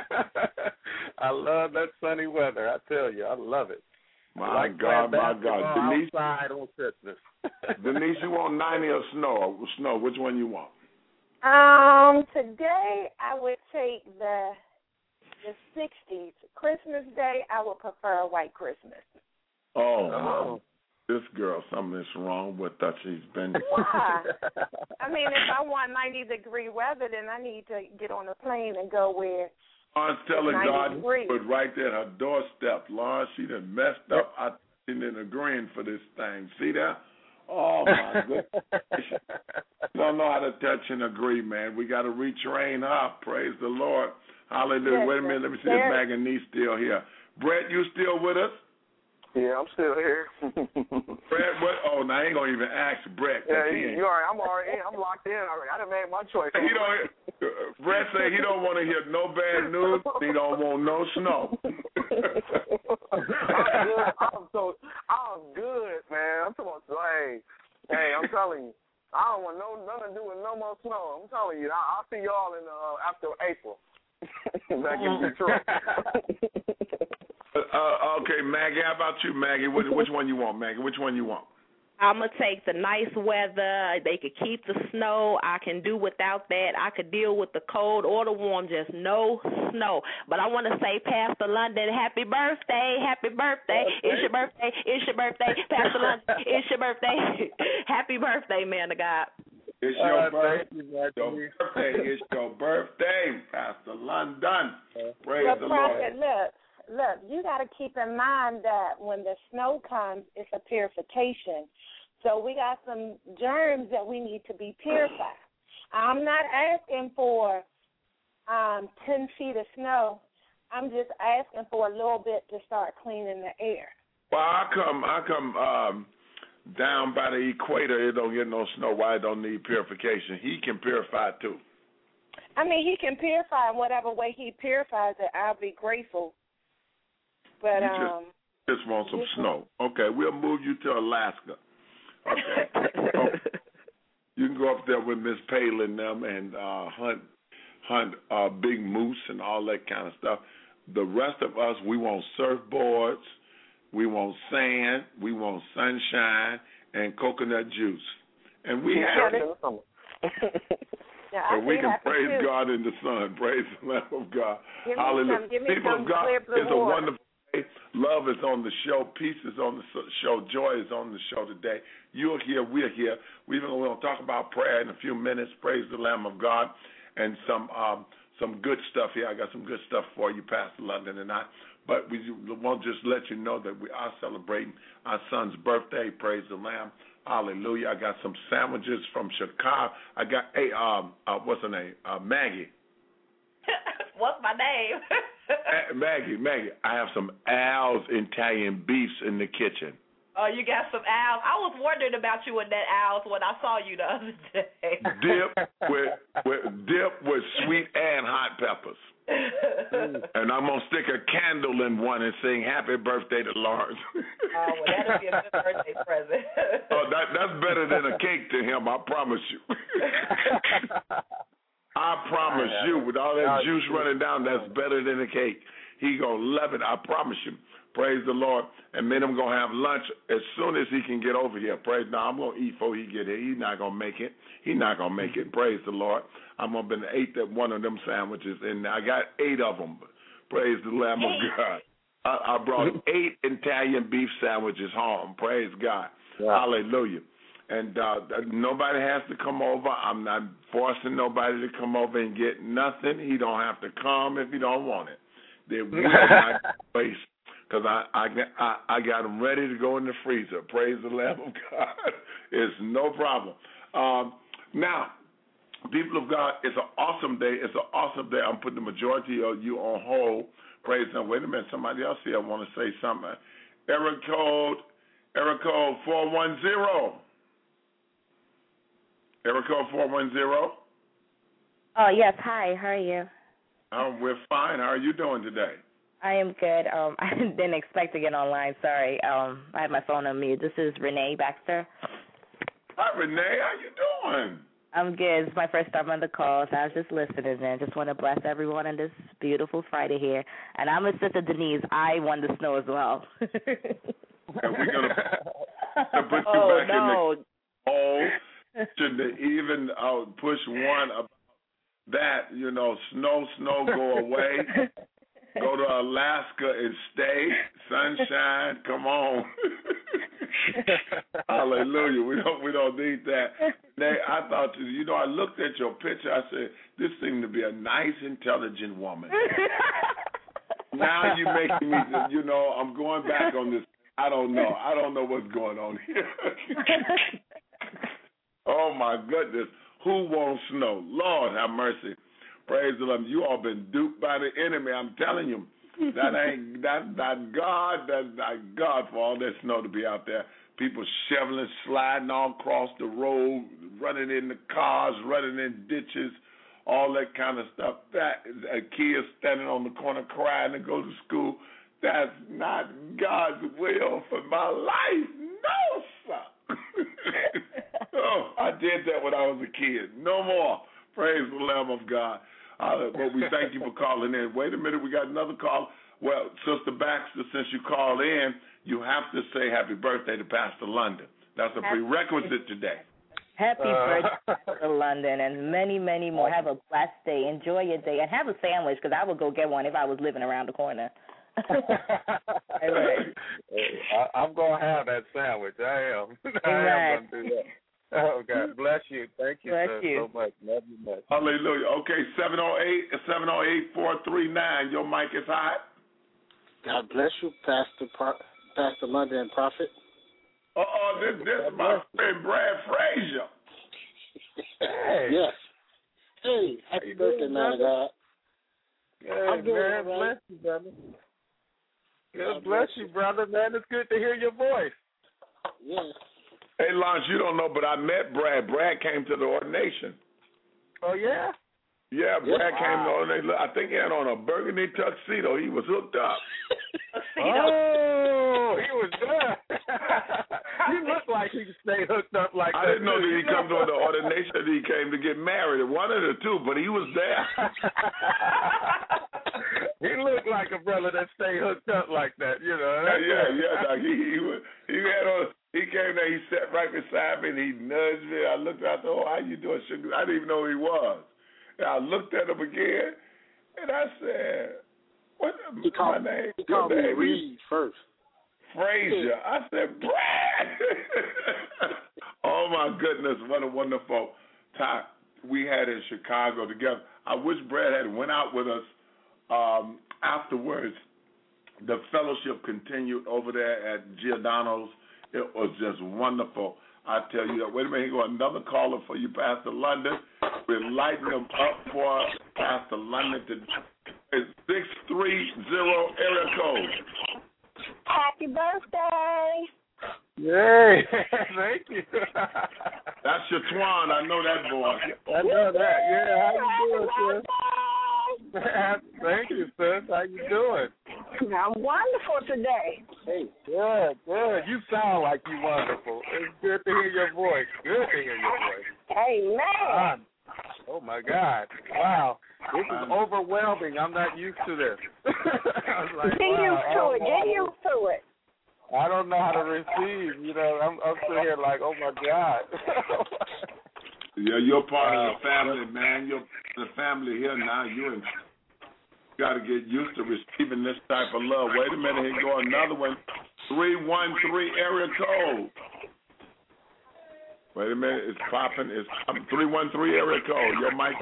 I love that sunny weather. I tell you, I love it. My like God, my God. Denise, outside on Christmas. Denise, you want ninety or snow? Snow, which one you want? Um, today I would take the the sixties. Christmas Day, I would prefer a white Christmas. Oh, oh. This girl, something is wrong with her. She's been. Why? I mean, if I want ninety degree weather, then I need to get on a plane and go where. Lawrence telling God, degrees. but right there at her doorstep, Lawrence, she done messed up. I didn't agreeing for this thing. See that? Oh my goodness. Don't know how to touch and agree, man. We got to retrain her. Praise the Lord. Hallelujah. Yes, Wait a minute. Let me see if Maggie Nee's still here. Brett, you still with us? Yeah, I'm still here. Brett, what? Oh, now I ain't gonna even ask Brett. Yeah, you, you all right? I'm already in. I'm locked in already. I done made my choice. He don't. Brett say he don't want to hear no bad news. He don't want no snow. I'm good. I'm so. I'm good, man. I'm talking about. Hey, hey, I'm telling you, I don't want no nothing to do with no more snow. I'm telling you, I, I'll see y'all in uh, after April. Back in Detroit. Uh, okay, Maggie, how about you, Maggie? Which, which one you want, Maggie? Which one you want? I'm going to take the nice weather. They could keep the snow. I can do without that. I could deal with the cold or the warm, just no snow. But I want to say, Pastor London, happy birthday. Happy birthday. It's your birthday. It's your birthday. Pastor London, it's your birthday. Happy birthday, man of God. It's your uh, birthday. Your birthday. It's your birthday, Pastor London. Praise well, the Prophet, Lord. Look. Look, you got to keep in mind that when the snow comes, it's a purification. So we got some germs that we need to be purified. I'm not asking for um, ten feet of snow. I'm just asking for a little bit to start cleaning the air. Well, I come, I come um, down by the equator. It don't get no snow. Why it don't need purification? He can purify too. I mean, he can purify in whatever way he purifies it. I'll be grateful. But, you um, just, just want some just snow. Okay, we'll move you to Alaska. Okay. So you can go up there with Miss Palin and them and uh, hunt hunt uh, big moose and all that kind of stuff. The rest of us, we want surfboards, we want sand, we want sunshine, and coconut juice. And we yeah, have it. Yeah, and we can praise too. God in the sun. Praise the Lamb of God. Give Hallelujah. Some, give me People some of God, clear blue it's a water. wonderful day. Love is on the show. Peace is on the show. Joy is on the show today. You're here. We're here. We're going to talk about prayer in a few minutes. Praise the Lamb of God. And some um, some good stuff here. I got some good stuff for you, Pastor London and I. But we won't just let you know that we are celebrating our son's birthday. Praise the Lamb. Hallelujah. I got some sandwiches from Chicago. I got, hey, um, uh, what's her name? Uh, Maggie. What's my name? uh, Maggie, Maggie, I have some Al's Italian beefs in the kitchen. Oh, you got some Al's. I was wondering about you and that Al's when I saw you the other day. Dip with, with dip with sweet and hot peppers. And I'm going to stick a candle in one and sing happy birthday to Lawrence. Oh, well, that'll be a good birthday present. Oh, that, that's better than a cake to him, I promise you. I promise you, with all that juice running down, that's better than a cake. He going to love it, I promise you. Praise the Lord. And then I'm going to have lunch as soon as he can get over here. Praise now, I'm going to eat before he get here. He's not going to make it. He's not going to make it. Praise the Lord. I'm going to be ate that one of them sandwiches, and I got eight of them. Praise the Lamb of God. I, I brought eight Italian beef sandwiches home. Praise God. Yeah. Hallelujah. And uh, nobody has to come over. I'm not forcing nobody to come over and get nothing. He don't have to come if he don't want it. They will not waste. Because I, I, I, I got them ready to go in the freezer. Praise the Lamb of God. It's no problem. Um, now, people of God, it's an awesome day. It's an awesome day. I'm putting the majority of you on hold. Praise the Lord. Wait a minute. Somebody else here want to say something. Area code, area code four one zero. Area code four one zero. Oh, yes. Hi. How are you? Um, we're fine. How are you doing today? I am good. Um, I didn't expect to get online. Sorry. Um, I had my phone on mute. This is Renee Baxter. Hi, Renee. How you doing? I'm good. It's my first time on the call, so I was just listening and just want to bless everyone on this beautiful Friday here. And I'm with Sister Denise. I won the snow as well. And we're going to put you oh, back no. in the hole. Should even uh, push one about that, you know, snow, snow, go away. Go to Alaska and stay. Sunshine, come on. Hallelujah. We don't we don't need that. Nay, I thought, you know, I looked at your picture. I said, this seemed to be a nice, intelligent woman. Now you're making me, you know, I'm going back on this. I don't know. I don't know what's going on here. Oh, my goodness. Who wants snow? Lord have mercy. Praise the Lord. You all been duped by the enemy. I'm telling you. That ain't that not God. That's not God for all that snow to be out there. People shoveling, sliding all across the road, running in the cars, running in ditches, all that kind of stuff. That is a kid standing on the corner crying to go to school. That's not God's will for my life. No, sir. Oh, I did that when I was a kid. No more. Praise the Lamb of God. Uh, but we thank you for calling in. Wait a minute, we got another call. Well, Sister Baxter, since you called in, you have to say happy birthday to Pastor London. That's a prerequisite today. Happy uh, birthday to London and many, many more. Have a blessed day. Enjoy your day. And have a sandwich, because I would go get one if I was living around the corner. Hey, I, I'm going to have that sandwich. I am. I right. am going to do that. Oh, God bless you. Thank you, bless sir, you. so much. Love you much. Hallelujah. Okay, seven oh eight, seven oh eight, four three nine. Your mic is hot. God bless you, Pastor Pro- Pastor London and Prophet. Uh-oh, this, this is my friend Brad Frazier. Hey. Yes. Hey, happy birthday, man of God. Hey, I'm doing man, all right. bless you, brother. God bless you, brother, man. It's good to hear your voice. Yes. Hey, Lance, you don't know, but I met Brad. Brad came to the ordination. Oh, yeah? Yeah, Brad wow. came to the ordination. I think he had on a burgundy tuxedo. He was hooked up. Oh, he was there. He looked like he stayed hooked up like I that. I didn't know that he come to the ordination that he came to get married. One of the two, but he was there. He looked like a brother that stayed hooked up like that, you know. Yeah, yeah, yeah. Doc. He, he, he, had on, he came there, he sat right beside me, and he nudged me. I looked at him, I said, oh, how you doing, sugar? I didn't even know who he was. And I looked at him again, and I said, what's he my called, name? He called Your me name? Reed first. Frazier. I said, Brad. Oh, my goodness, what a wonderful time we had in Chicago together. I wish Brad had went out with us um, afterwards. The fellowship continued over there at Giordano's. It was just wonderful. I tell you that. Wait a minute, here go another caller for you, Pastor London. We're lighting them up for Pastor London today. It's six three zero area code. Happy birthday. Yay. Thank you. That's your Twan. I know that boy. I know that. Yeah, how you doing, sis? Thank you, sis. How you doing? I'm wonderful today. Hey, good, good. You sound like you wonderful. It's good to hear your voice. Good to hear your voice. Amen. Um, oh, my God. Wow. This is overwhelming. I'm not used to this. I was like, Get wow, used to oh, it. Get used to it. I don't know how to receive. You know, I'm, I'm sitting here like, oh, my God. Yeah, you're part wow. of the family, man. You're the family here now. You got to get used to receiving this type of love. Wait a minute. Here go another one. three one three area code. Wait a minute. It's popping. It's three one three area code. Your mic.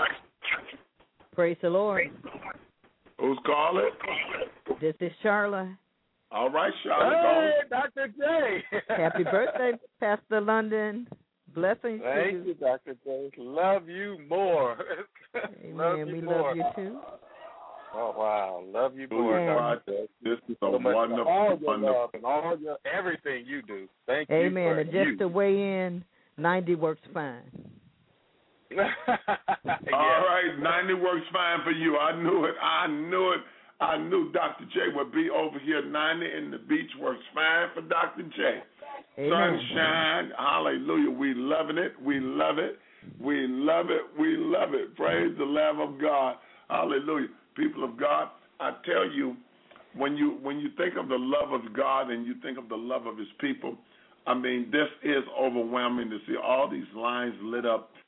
Praise the Lord. Who's calling? This is Charlotte. All right, Charlotte. Hey, Doctor J. Happy birthday, Pastor London. Blessings Thank to you. you, Doctor J. Love you more. Amen. Love you we more. love you too. Oh, wow. Love you more, Amen. Doctor J. This is a so wonderful, all your wonderful. love and all your everything you do. Thank Amen. you. Amen. And just to weigh in, ninety works fine. Yeah. All right, ninety works fine for you. I knew it. I knew it. I knew Doctor J would be over here. ninety in the beach works fine for Doctor J. Amen. Sunshine, hallelujah. We loving it. We love it. We love it. We love it. Praise the Lamb of God. Hallelujah. People of God, I tell you, when you when you think of the love of God and you think of the love of His people, I mean, this is overwhelming to see all these lines lit up,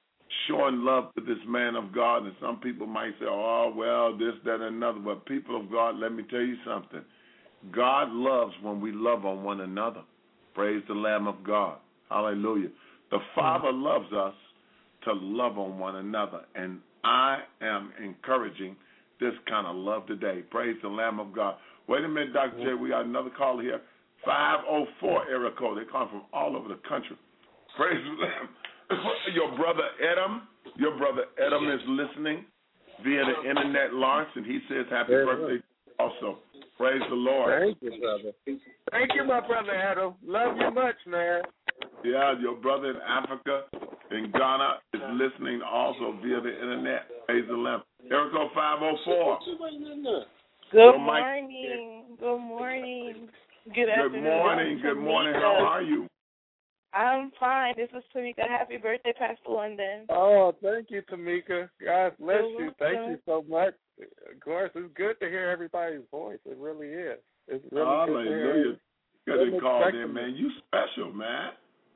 showing love to this man of God. And some people might say, oh, well, this, that, and another. But people of God, let me tell you something. God loves when we love on one another. Praise the Lamb of God. Hallelujah. The Father loves us to love on one another. And I am encouraging this kind of love today. Praise the Lamb of God. Wait a minute, Doctor J. We got another call here. five oh four area code. They come from all over the country. Praise the Lamb. Your brother Edom, your brother Edom is listening via the internet, Lawrence, and he says happy Very birthday also. Praise the Lord. Thank you, brother. Thank you, my brother Adam. Love you much, man. Yeah, your brother in Africa, in Ghana, is listening also via the internet. Praise the Lamb. Area code five oh four. Good morning. Good morning. Good afternoon. Good morning. Good morning. How are you? I'm fine. This is Tamika. Happy birthday, Pastor London. Oh, thank you, Tamika. God bless You're you. Thank welcome. you so much. Of course, it's good to hear everybody's voice. It really is. It's really Hallelujah. good to hear. Good to call in, man. You special, man.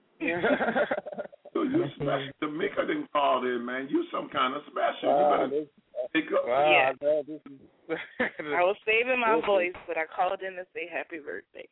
You special. Tamika didn't call in, man. You some kind of special. Wow, you better pick up. Wow, Yeah. man, this is, I was saving my voice, but I called in to say happy birthday.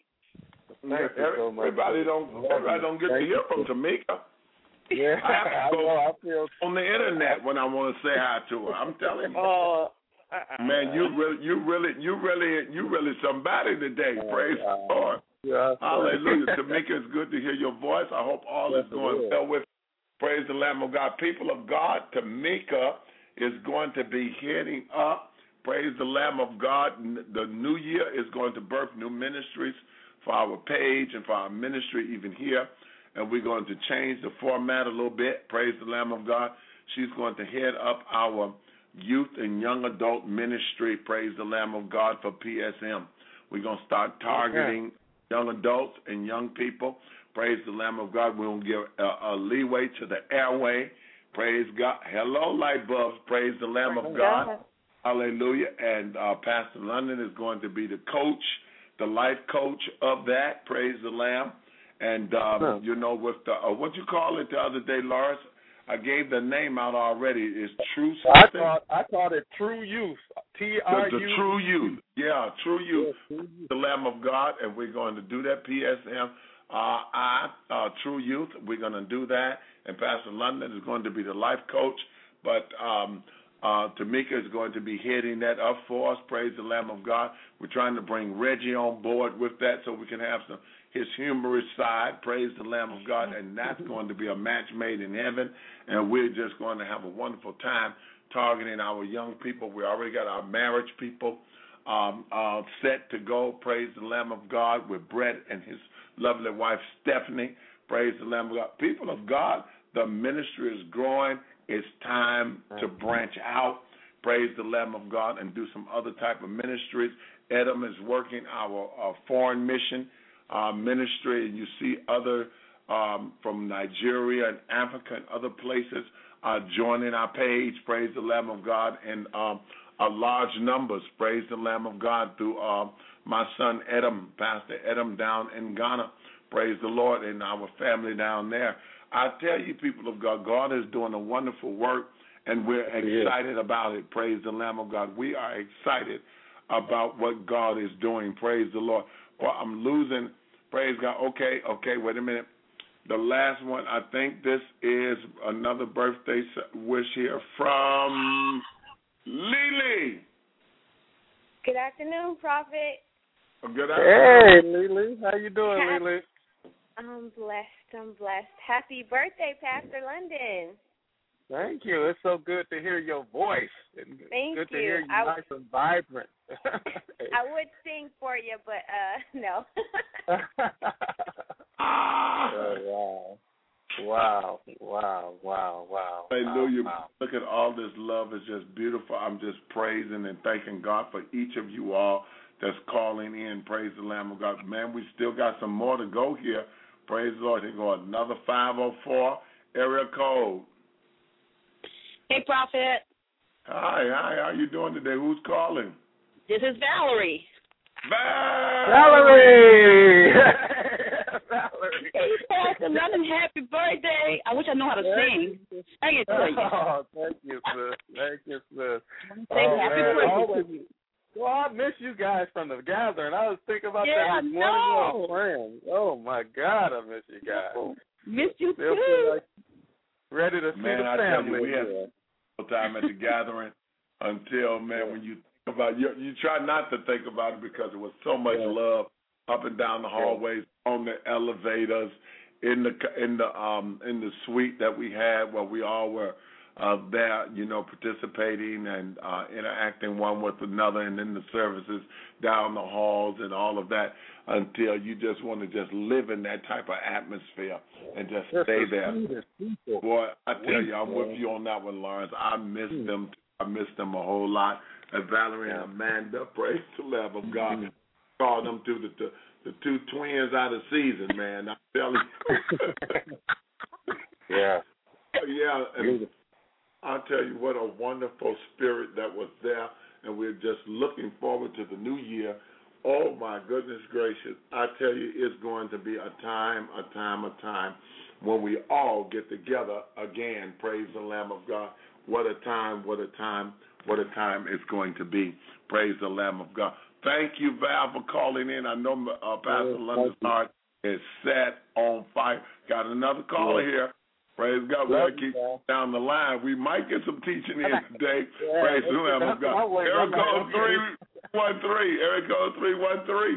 Thank you so much. Everybody don't, everybody don't get to hear from Tamika. Yeah, I have to I go know. I feel on the internet when I want to say hi to her. I'm telling you. Oh, uh-uh. Man, you really, you really, you really, you really somebody today. Praise the Lord. Yeah, Hallelujah. Tamika, it's good to hear your voice. I hope all Yes, is going it is. well with you. Praise the Lamb of God. People of God, Tamika is going to be heading up. Praise the Lamb of God. The new year is going to birth new ministries for our page and for our ministry even here. And we're going to change the format a little bit. Praise the Lamb of God. She's going to head up our youth and young adult ministry. Praise the Lamb of God for P S M. We're going to start targeting okay. young adults and young people. Praise the Lamb of God. We're going to give a, a leeway to the airway. Praise God. Hello, light bulbs. Praise the Lamb of God. God. Hallelujah. And uh, Pastor London is going to be the coach, the life coach of that. Praise the Lamb. And, um, huh. you know, with the, uh, what you call it the other day, Lawrence? I gave the name out already. It's True something? I called, I called it True Youth. T R U. The, the True Youth. Yeah, True Youth. Yes, the Lamb of God. And we're going to do that, P S M. Uh, I, uh, True Youth, we're going to do that. And Pastor London is going to be the life coach. But um, uh, Tamika is going to be heading that up for us. Praise the Lamb of God. We're trying to bring Reggie on board with that so we can have some his humorous side. Praise the Lamb of God. And that's going to be a match made in heaven. And we're just going to have a wonderful time targeting our young people. We already got our marriage people um, uh, set to go. Praise the Lamb of God with Brett and his lovely wife, Stephanie. Praise the Lamb of God. People of God, the ministry is growing. It's time to branch out. Praise the Lamb of God and do some other type of ministries. Edom is working our, our foreign mission uh, ministry, and you see other um, from Nigeria and Africa and other places uh, joining our page. Praise the Lamb of God in um, uh, large numbers. Praise the Lamb of God through uh, my son Edom, Pastor Edom down in Ghana. Praise the Lord, and our family down there. I tell you, people of God, God is doing a wonderful work, and we're excited about it. Praise the Lamb of God. We are excited about what God is doing. Praise the Lord. Well, I'm losing. Praise God. Okay, okay, wait a minute. The last one, I think this is another birthday wish here from Lily. Good afternoon, Prophet. Good afternoon. Hey, Lily. How you doing, Happy, Lily? I'm blessed. I'm blessed. Happy birthday, Pastor London. Thank you. It's so good to hear your voice. And Thank good you. to hear you I, nice and vibrant. I would sing for you, but uh, no. Oh, wow. Wow. Wow. Wow. Wow. Hallelujah. Wow. Look at all this love. It's just beautiful. I'm just praising and thanking God for each of you all that's calling in. Praise the Lamb of God. Man, we still got some more to go here. Praise the Lord. Here go another five oh four area code. Hey, Prophet. Hi, hi. How you doing today? Who's calling? This is Valerie. Valerie! Valerie. Hey, Pastor London, happy birthday. I wish I knew how to sing. Sing it to you. Oh, thank you, sis. Thank you, sis. Say oh, happy man. birthday Always, to you. well, I miss you guys from the gathering. I was thinking about Yeah, that this morning with friends. Oh, my God, I miss you guys. Miss you, Still too. feel like ready to see Man, the I tell family. you, we had no time at the gathering until, man, when you think about you, you try not to think about it because there was so much Yeah. love up and down the hallways, on the elevators, in the in the um in the suite that we had where we all were uh, there, you know, participating and uh, interacting one with another, and in the services down the halls and all of that, until you just want to just live in that type of atmosphere and just stay there. Boy, I tell you, I'm with you on that one, Lawrence. I miss them. I miss them a whole lot. And Valerie and Amanda, praise the love of God. Call them to the, the the two twins out of season, man. I'm telling you. Yeah. Yeah, and I'll tell you what a wonderful spirit that was there, and we're just looking forward to the new year. Oh, my goodness gracious. I tell you, it's going to be a time, a time, a time when we all get together again. Praise the Lamb of God. What a time, what a time, what a time it's going to be. Praise the Lamb of God. Thank you, Val, for calling in. I know uh, Pastor London's heart is set on fire. Got another caller yeah. here. Praise God. We're going to keep down the line. We might get some teaching in today. Yeah, praise the Lamb of God. Area code three one three. Area code three one three.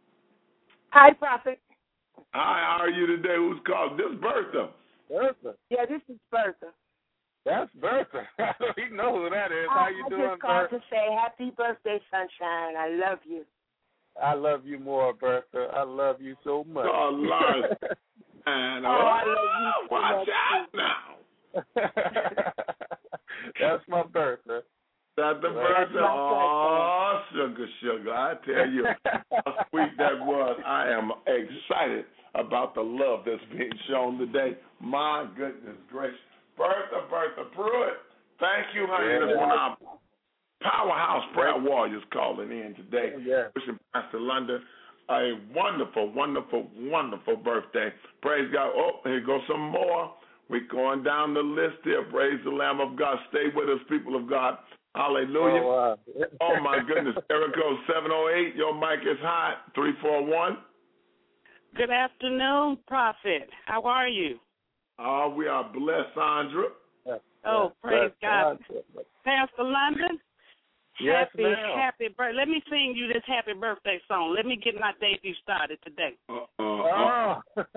Hi, Prophet. Hi, how are you today? Who's called? This is Bertha. Bertha. Yeah, this is Bertha. That's Bertha. You know who that is. I, How you I doing, just called Bertha? to say happy birthday, Sunshine. I love you. I love you more, Bertha. I love you so much. Oh, Lord. And, oh, I love you so watch much out now. That's my Bertha. That's the Bertha. Oh, sugar, sugar. I tell you how sweet that was. I am excited about the love that's being shown today. My goodness gracious. Bertha, Bertha Pruitt. Thank you, honey. Yeah. That's one of our powerhouse prayer warriors calling in today. Yeah. Wishing Pastor London a wonderful, wonderful, wonderful birthday. Praise God. Oh, here goes some more. We're going down the list here. Praise the Lamb of God. Stay with us, people of God. Hallelujah. Oh, wow. Oh my goodness. Eric code seven oh eight. Your mic is hot. three four one. Good afternoon, Prophet. How are you? Oh, we are blessed, Sandra. Oh, praise God. Pastor London, yes, happy, ma'am. happy birthday. Let me sing you this happy birthday song. Let me get my debut started today. Uh-uh. Oh.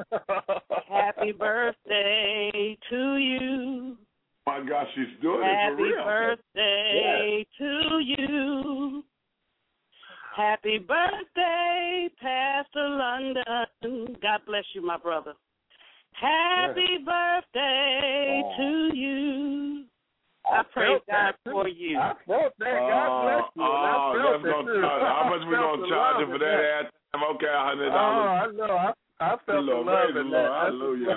Happy birthday to you. My gosh, she's doing happy it for real. Happy birthday yeah. to you. Happy birthday, Pastor London. God bless you, my brother. Happy yeah. birthday oh. to you. I, I praise God for you. I felt that. God bless you. Oh, I felt that's gonna charge. How much we gonna charge you for that ad time? Okay, a hundred dollars. Oh, I know. I, I felt the love in that. Hallelujah.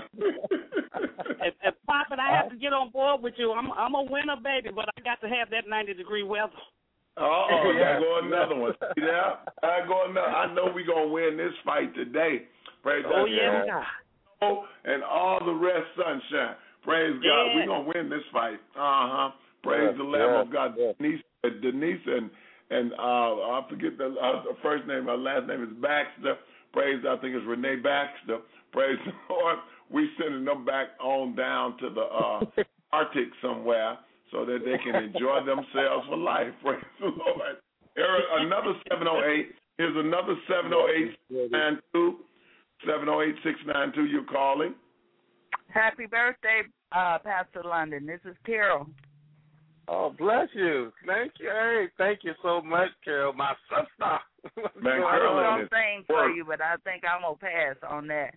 if, if Prophet, I have to get on board with you. I'm I'm a winner, baby, but I got to have that ninety degree weather. Oh, there go another one. See there? I go another. I know we gonna win this fight today. Praise oh, God. Yeah, God. And all the rest, sunshine. Praise yeah. God. We're going to win this fight. Uh-huh. Praise yeah, the Lamb yeah, of God. Yeah. Denise, Denise and, and uh, I forget the, uh, the first name. Her last name is Baxter. Praise, I think it's Renee Baxter. Praise the Lord. We sending them back on down to the uh, Arctic somewhere so that they can enjoy themselves for life. Praise the Lord. Here, another seven oh eight. Here's another seven oh eight nine two. seven oh eight, six nine two, you're calling. Happy birthday, uh, Pastor London. This is Carol. Oh, bless you. Thank you. Hey, thank you so much, Carol, my sister. Man, so Carol, I was going to sing for you, but I think I'm going to pass on that.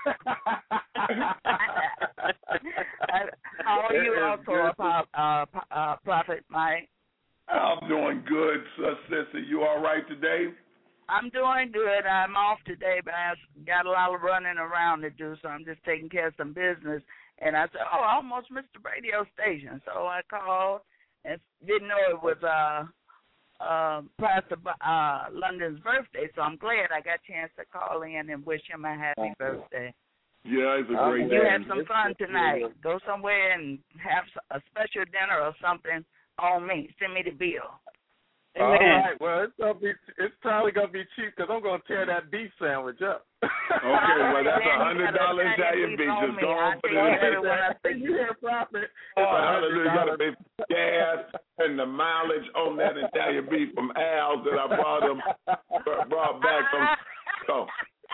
How are you also, uh, uh, Prophet Mike? I'm doing good, sister. You all right today? I'm doing good. I'm off today, but I got a lot of running around to do, so I'm just taking care of some business. And I said, oh, I almost missed the radio station. So I called and didn't know it was uh, uh, Pastor uh, London's birthday, so I'm glad I got a chance to call in and wish him a happy birthday. Yeah, it's a great You day. have some fun tonight. Go somewhere and have a special dinner or something on me. Send me the bill. All right. Well, it's gonna be. It's probably gonna be cheap because I'm gonna tear that beef sandwich up. Okay, well that's a hundred dollars Italian beef. Just go on for the You hear profit? Oh, hallelujah! You gotta pay for gas and the mileage on that Italian beef from Al's that I brought him brought back from. So.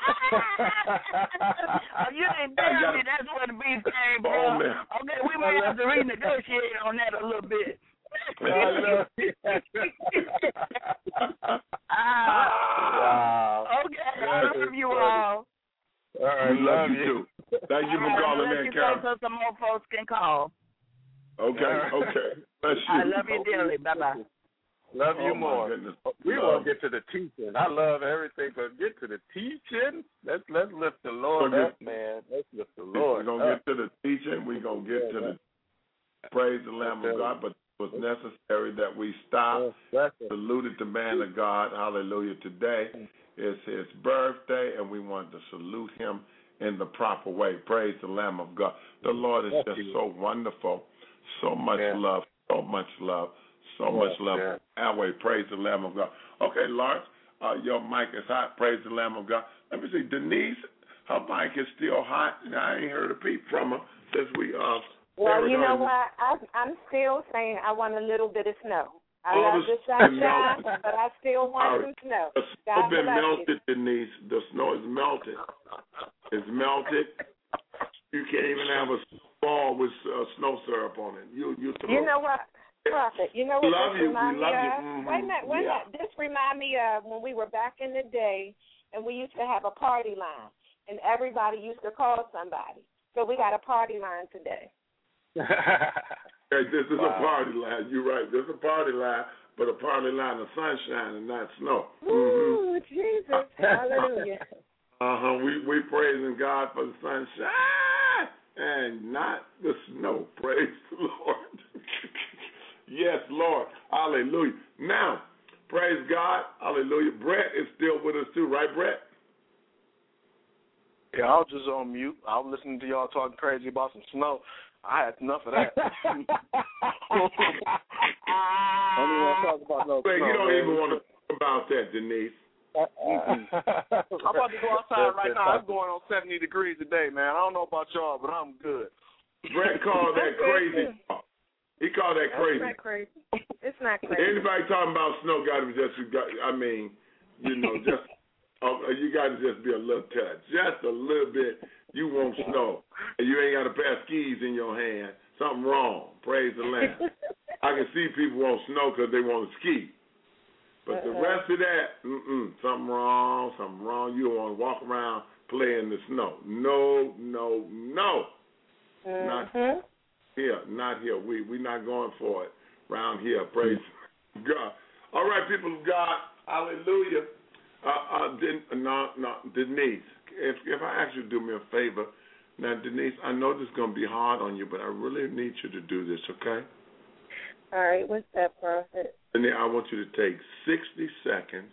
Oh, you ain't telling me that's where the beef came from. Okay, we might have to renegotiate on that a little bit. I love you. uh, okay, I love you all. All right, we love you too. Thank you for calling in, Carol. So some more folks can call. Okay, okay. Bless you. I love you dearly. Bye bye. Love you oh, more. We love. want to get to the teaching. I love everything, but get to the teaching. Let's let's lift the Lord up, man. Let's lift the Lord. We're gonna up. get to the teaching. We're gonna get to the praise the Lamb of God, but it was necessary that we stop, saluted the man of God. Hallelujah. Today is his birthday, and we want to salute him in the proper way. Praise the Lamb of God. The Lord is just so wonderful. So much yeah. love. So much love. So yeah, much love. Yeah. Always praise the Lamb of God. Okay, Lawrence, uh, your mic is hot. Praise the Lamb of God. Let me see. Denise, her mic is still hot, and I ain't heard a peep from her since we uh. Well, you know what? I, I'm still saying I want a little bit of snow. I oh, love the sunshine, but I still want some snow. The snow God been bless melted, you. Denise. The snow is melted. It's melted. You can't even have a ball with uh, snow syrup on it. You, you. You know what? Prophet, you know what love this you. remind We me love of? you. Mm-hmm. Wait a minute, wait a yeah. minute. This remind me of when we were back in the day and we used to have a party line and everybody used to call somebody. So we got a party line today. Hey, this is wow. a party line. You're right. This is a party line, but a party line of sunshine and not snow. Ooh, mm-hmm. Jesus. Hallelujah. Uh-huh. We we praising God for the sunshine and not the snow. Praise the Lord. Yes, Lord. Hallelujah. Now, praise God. Hallelujah. Brett is still with us too, right, Brett? Yeah, I was just on mute. I was listening to y'all talking crazy about some snow. I had enough of that. I don't even want to talk about no Wait, snow. you don't man. even want to talk about that, Denise. Mm-hmm. I'm about to go outside right now. It's going on seventy degrees today, man. I don't know about y'all, but I'm good. Brett called that crazy. He called that crazy. It's not crazy. It's not crazy. Anybody talking about snow got to just, I mean, you know, just, uh, you got to just be a little touch. Just a little bit. You want snow. And you ain't got a pair of skis in your hand. Something wrong. Praise the Lamb. I can see people want snow because they want to ski. But uh-uh. the rest of that, mm-mm, something wrong, something wrong. You don't want to walk around playing the snow. No, no, no. Mm-hmm. Not here, not here. We we not going for it around here. Praise God. All right, people of God, hallelujah. Uh, uh, Den- no, no, Denise, if if I ask you to do me a favor, now Denise, I know this is going to be hard on you, but I really need you to do this, okay? All right, what's that, Prophet? And then I want you to take sixty seconds,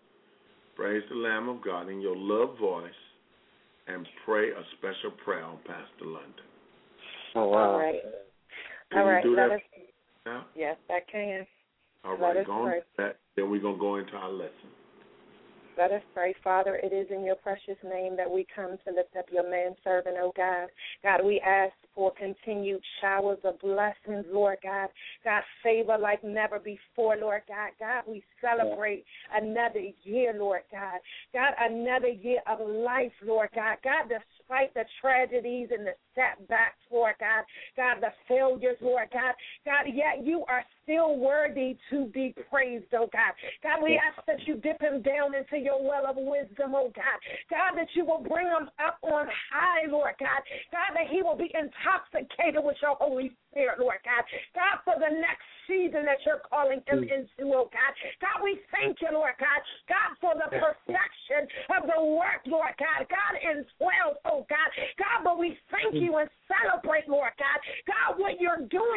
praise the Lamb of God in your love voice, and pray a special prayer on Pastor London. Oh, wow. All right. Can All you right, do let that us, now? yes, I can. All let right, go on pray. to that. Then we're going to go into our lesson. Let us pray. Father, it is in your precious name that we come to lift up your manservant, oh God. God, we ask for continued showers of blessings, Lord God. God, favor like never before, Lord God. God, we celebrate another year, Lord God. God, another year of life, Lord God. God, despite the tragedies and the setbacks, Lord God. God, the failures, Lord God. God, yet you are still worthy to be praised, oh God. God, we ask that you dip him down into your well of wisdom, oh God. God, that you will bring him up on high, Lord God. God, that he will be intoxicated with your Holy Spirit, Lord God. God, for the next season that you're calling him into, oh God. God, we thank you, Lord God. God, for the perfection of the work, Lord God. God, in twelve, oh God. God, but we thank you and celebrate, Lord God. God, what you're doing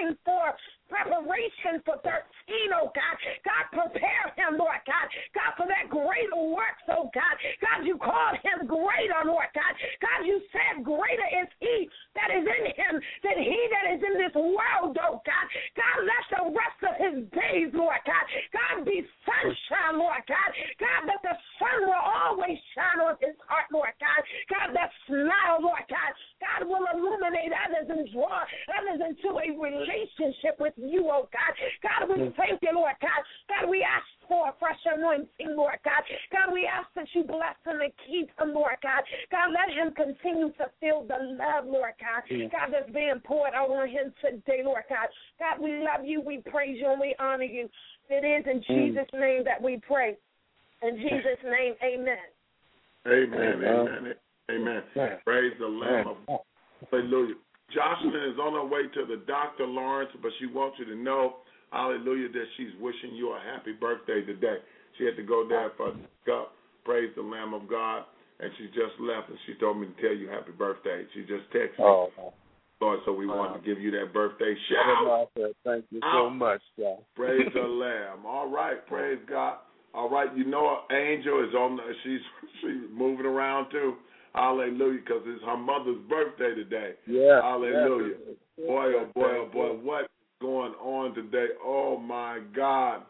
praying for preparation for thirteen, oh God. God, prepare him, Lord God. God, for that greater work, oh God. God, you called him greater, Lord God. God, you said greater is he that is in him than he that is in this world, oh God. God, let the rest of his days, Lord God, God, be sunshine, Lord God. God, that the sun will always shine on his heart, Lord God. God, that smile, Lord God, God will illuminate others and draw others into a relationship with you, oh God. God, we thank you, Lord God. God, we ask for a fresh anointing, Lord God. God, we ask that you bless him and keep him, Lord God. God, let him continue to feel the love, Lord God. God, that's being poured out on him today, Lord God. God, we love you, we praise you, and we honor you. It is in Jesus' name that we pray. In Jesus' name, amen. Amen, amen, amen. amen. Praise the Lamb of God. Hallelujah. Jocelyn is on her way to the doctor, Lawrence, but she wants you to know, hallelujah, that she's wishing you a happy birthday today. She had to go there for a cup. Praise the Lamb of God. And she just left, and she told me to tell you happy birthday. She just texted me. Oh, Lord, so we uh, wanted to give you that birthday shout. Thank you so out. much, God. Praise the Lamb. All right, praise God. All right, you know Angel is on the, she's she's moving around too. Hallelujah, because it's her mother's birthday today. Yeah. Hallelujah. Yeah. Boy, oh boy, oh boy, what's going on today? Oh my God.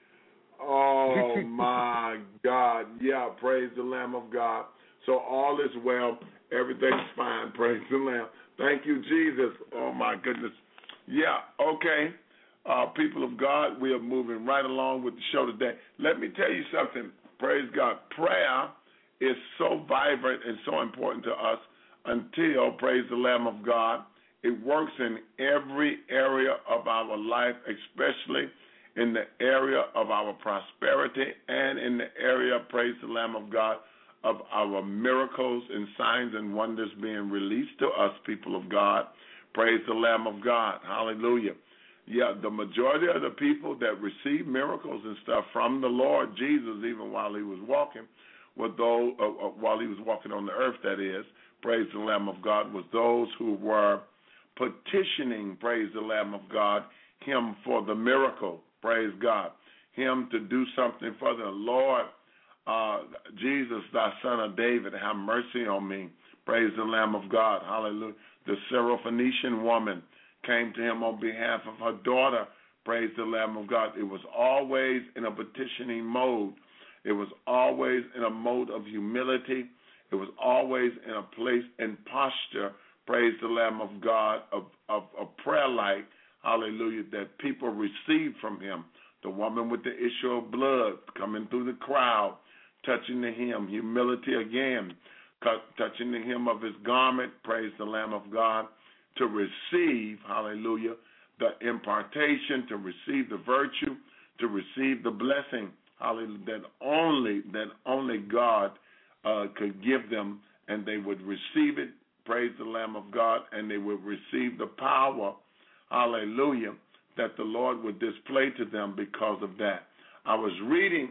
Oh my God. Yeah, praise the Lamb of God. So all is well. Everything's fine. Praise the Lamb. Thank you, Jesus. Oh my goodness. Yeah, okay. Uh, people of God, we are moving right along with the show today. Let me tell you something. Praise God. Prayer is so vibrant and so important to us until, praise the Lamb of God, it works in every area of our life, especially in the area of our prosperity and in the area, praise the Lamb of God, of our miracles and signs and wonders being released to us, people of God. Praise the Lamb of God. Hallelujah. Yeah, the majority of the people that received miracles and stuff from the Lord Jesus, even while he was walking, were those, uh, uh, while he was walking on the earth, that is, praise the Lamb of God, was those who were petitioning, praise the Lamb of God, him for the miracle, praise God, him to do something for the Lord. Uh, Jesus, thy son of David, have mercy on me. Praise the Lamb of God. Hallelujah. The Syrophoenician woman came to him on behalf of her daughter. Praise the Lamb of God. It was always in a petitioning mode. It was always in a mode of humility. It was always in a place and posture, praise the Lamb of God, of, of, of prayer life, hallelujah, that people received from him. The woman with the issue of blood coming through the crowd, touching the hem, humility again, touching the hem of his garment, praise the Lamb of God, to receive, hallelujah, the impartation, to receive the virtue, to receive the blessing, hallelujah, that only, that only God uh, could give them, and they would receive it, praise the Lamb of God, and they would receive the power, hallelujah, that the Lord would display to them because of that. I was reading,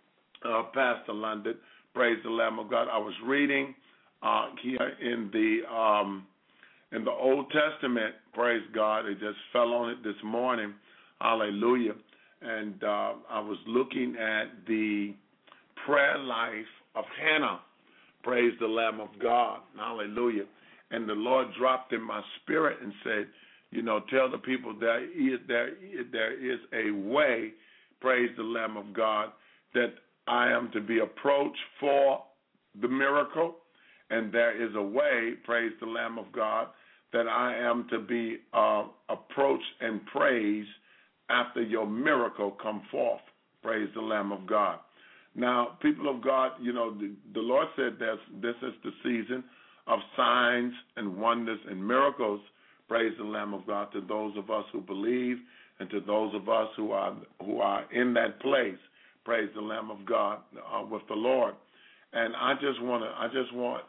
uh, Pastor London, praise the Lamb of God, I was reading uh, here in the um, in the Old Testament, praise God, it just fell on it this morning, hallelujah, and uh, I was looking at the prayer life of Hannah, praise the Lamb of God, hallelujah, and the Lord dropped in my spirit and said, you know, tell the people there is, there, there is a way, praise the Lamb of God, that I am to be approached for the miracle, and there is a way, praise the Lamb of God, that I am to be uh, approached and praised after your miracle come forth, praise the Lamb of God. Now, people of God, you know, the, the Lord said that this is the season of signs and wonders and miracles, praise the Lamb of God, to those of us who believe and to those of us who are who are in that place, praise the Lamb of God, uh, with the Lord. And I just want to I just want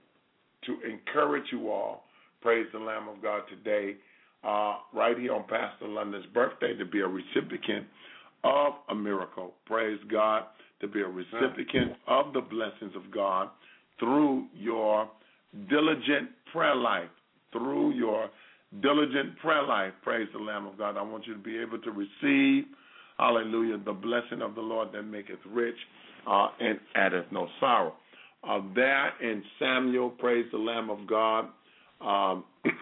to encourage you all, praise the Lamb of God, today, uh, right here on Pastor London's birthday, to be a recipient of a miracle, praise God, to be a recipient of the blessings of God through your diligent prayer life, through your diligent prayer life, praise the Lamb of God. I want you to be able to receive, hallelujah, the blessing of the Lord that maketh rich uh, and addeth no sorrow. Uh, there in Samuel, praise the Lamb of God, um,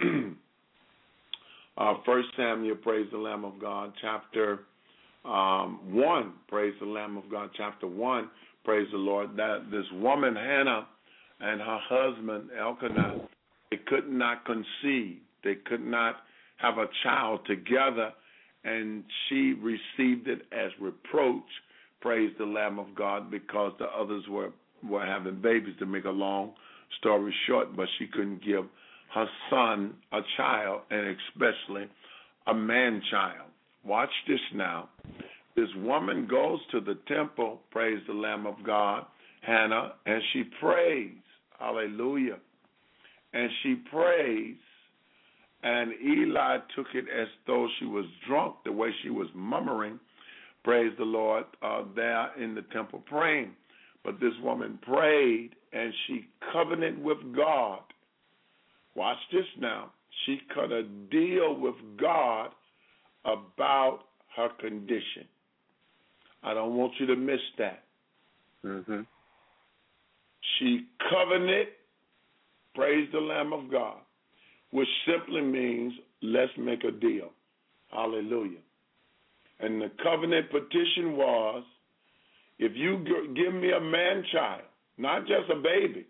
uh, First Samuel, praise the Lamb of God, chapter um, one, praise the Lamb of God, chapter one, praise the Lord, that this woman, Hannah, and her husband, Elkanah, they could not conceive. They could not have a child together, and she received it as reproach, praise the Lamb of God, because the others were, were having babies, to make a long story short, but she couldn't give her son a child, and especially a man-child. Watch this now. This woman goes to the temple, praise the Lamb of God, Hannah, and she prays, hallelujah, and she prays, and Eli took it as though she was drunk, the way she was murmuring, praise the Lord, uh, there in the temple praying. But this woman prayed, and she covenanted with God. Watch this now. She cut a deal with God about her condition. I don't want you to miss that. Mm-hmm. She covenanted, praise the Lamb of God, which simply means let's make a deal. Hallelujah. And the covenant petition was, if you give me a man-child, not just a baby,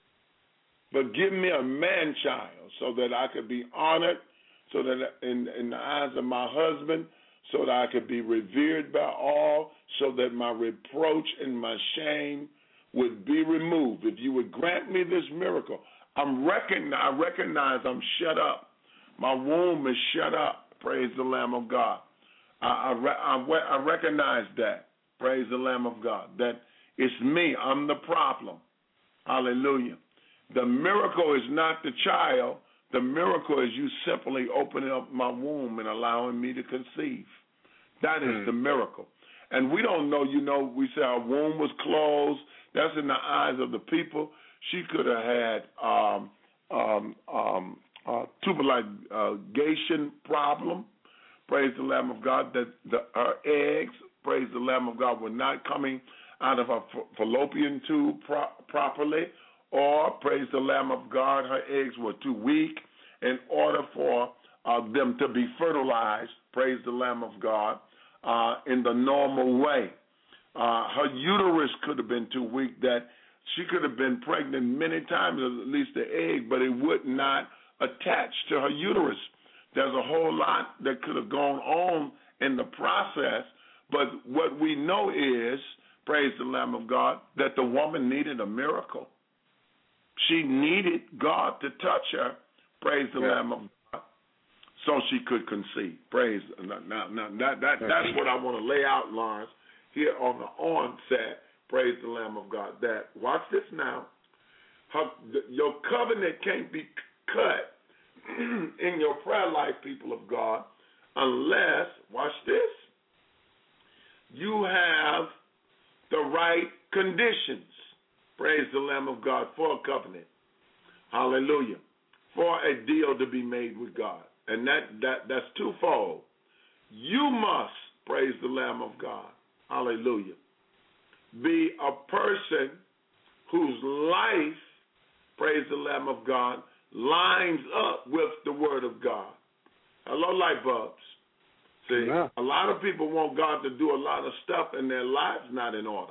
but give me a man-child so that I could be honored, so that in, in the eyes of my husband, so that I could be revered by all, so that my reproach and my shame would be removed. If you would grant me this miracle, I'm recognize, I recognize I'm shut up. My womb is shut up. Praise the Lamb of God. I, I, I, I recognize that. Praise the Lamb of God. That it's me. I'm the problem. Hallelujah. The miracle is not the child. The miracle is you simply opening up my womb and allowing me to conceive. That is mm. the miracle. And we don't know, you know, we say our womb was closed. That's in the eyes of the people. She could have had um, um, um, uh, tuberligation problem. Praise the Lamb of God. That the, her eggs, praise the Lamb of God, were not coming out of her fallopian tube pro- properly. Or, praise the Lamb of God, her eggs were too weak in order for uh, them to be fertilized, praise the Lamb of God, uh, in the normal way. Uh, her uterus could have been too weak that she could have been pregnant many times, at least the egg, but it would not attach to her uterus. There's a whole lot that could have gone on in the process, but what we know is, praise the Lamb of God, that the woman needed a miracle. She needed God to touch her, praise the yeah. Lamb of God, so she could conceive. Praise. Now, now, now that, that, that's what I want to lay out, Lawrence, here on the onset, praise the Lamb of God. That, watch this now, her, your covenant can't be cut in your prayer life, people of God, unless, watch this, you have the right conditions. Praise the Lamb of God, for a covenant. Hallelujah. For a deal to be made with God. And that, that that's twofold. You must, praise the Lamb of God, hallelujah, be a person whose life, praise the Lamb of God, lines up with the Word of God. Hello, light bulbs. See, yeah. a lot of people want God to do a lot of stuff and their lives not in order.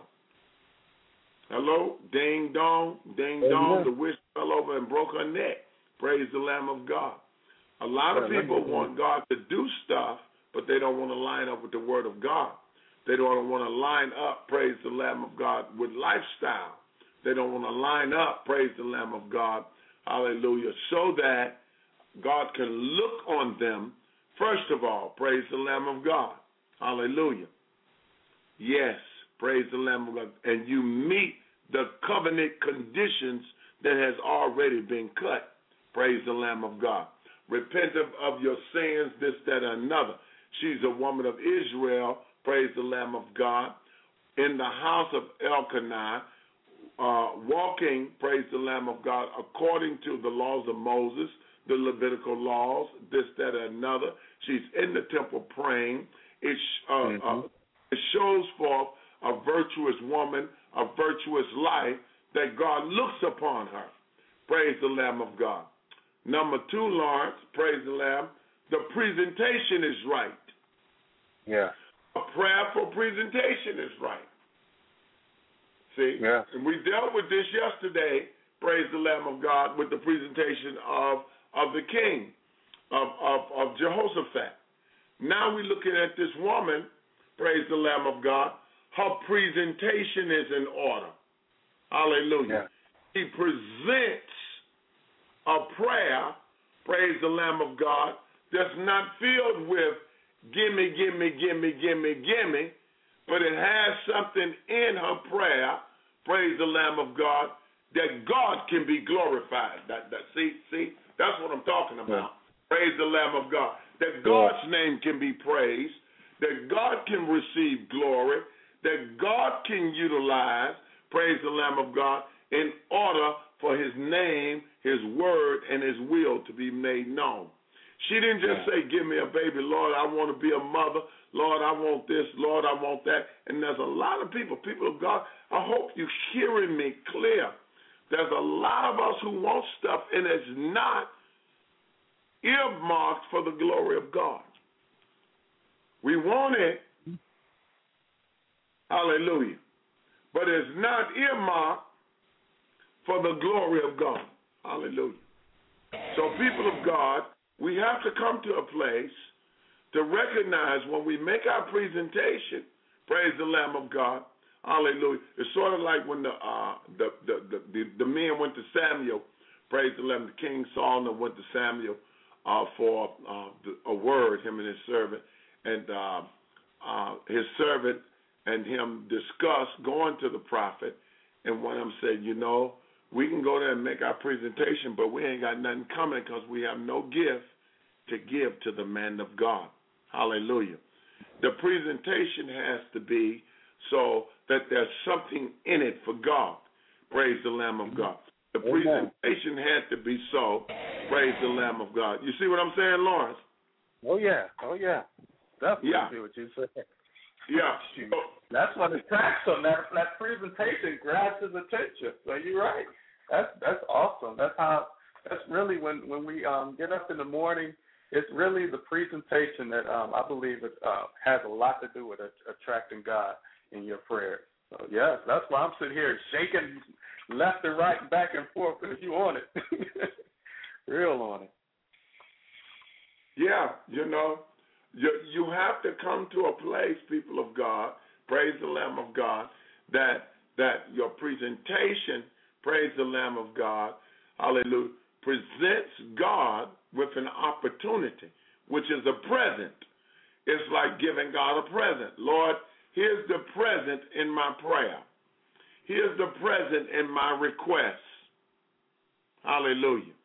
Hello, ding dong, ding dong, the witch fell over and broke her neck. Praise the Lamb of God. A lot of people want God to do stuff, but they don't want to line up with the Word of God. They don't want to line up, praise the Lamb of God, with lifestyle. They don't want to line up, praise the Lamb of God, hallelujah, so that God can look on them, first of all, praise the Lamb of God, hallelujah. Yes. Praise the Lamb of God. And you meet the covenant conditions that has already been cut. Praise the Lamb of God. Repent of, of your sins, this, that, and another. She's a woman of Israel, praise the Lamb of God, in the house of Elkanah, uh, walking, praise the Lamb of God, according to the laws of Moses, the Levitical laws, this, that, and another. She's in the temple praying. It, uh, mm-hmm. uh, it shows forth a virtuous woman, a virtuous life that God looks upon her. Praise the Lamb of God. Number two, Lawrence, praise the Lamb, the presentation is right. Yeah. A prayerful presentation is right. See? Yeah. And we dealt with this yesterday, praise the Lamb of God, with the presentation of, of the king, of, of, of Jehoshaphat. Now we're looking at this woman, praise the Lamb of God. Her presentation is in order. Hallelujah. Yeah. He presents a prayer, praise the Lamb of God, that's not filled with gimme, gimme, gimme, gimme, gimme, but it has something in her prayer, praise the Lamb of God, that God can be glorified. That, that see, see, that's what I'm talking about. Yeah. Praise the Lamb of God. That God's yeah. name can be praised, that God can receive glory, that God can utilize, praise the Lamb of God, in order for his name, his word, and his will to be made known. She didn't just say, give me a baby, Lord, I want to be a mother. Lord, I want this. Lord, I want that. And there's a lot of people, people of God, I hope you're hearing me clear. There's a lot of us who want stuff, and it's not earmarked for the glory of God. We want it. Hallelujah. But it's not earmarked for the glory of God. Hallelujah. So, people of God, we have to come to a place to recognize when we make our presentation, praise the Lamb of God, hallelujah. It's sort of like when the uh, the, the, the, the, the men went to Samuel, praise the Lamb, the King Solomon went to Samuel uh, for uh, the, a word, him and his servant, and uh, uh, his servant and him discussed going to the prophet, and one of them said, you know, we can go there and make our presentation, but we ain't got nothing coming because we have no gift to give to the man of God. Hallelujah. The presentation has to be so that there's something in it for God. Praise the Lamb of God. The presentation had to be so. Praise the Lamb of God. You see what I'm saying, Lawrence? Oh, yeah. Oh, yeah. Definitely yeah. see what you're saying. Yeah. So, that's what attracts him. That, that presentation grabs his attention. So you're right. That's that's awesome. That's how. That's really when when we um, get up in the morning. It's really the presentation that um, I believe it uh, has a lot to do with attracting God in your prayers. So yes, that's why I'm sitting here shaking left and right and back and forth because you on it, real on it. Yeah, you know, you you have to come to a place, people of God, praise the Lamb of God, that that your presentation, praise the Lamb of God, hallelujah, presents God with an opportunity, which is a present. It's like giving God a present. Lord, here's the present in my prayer. Here's the present in my request. Hallelujah.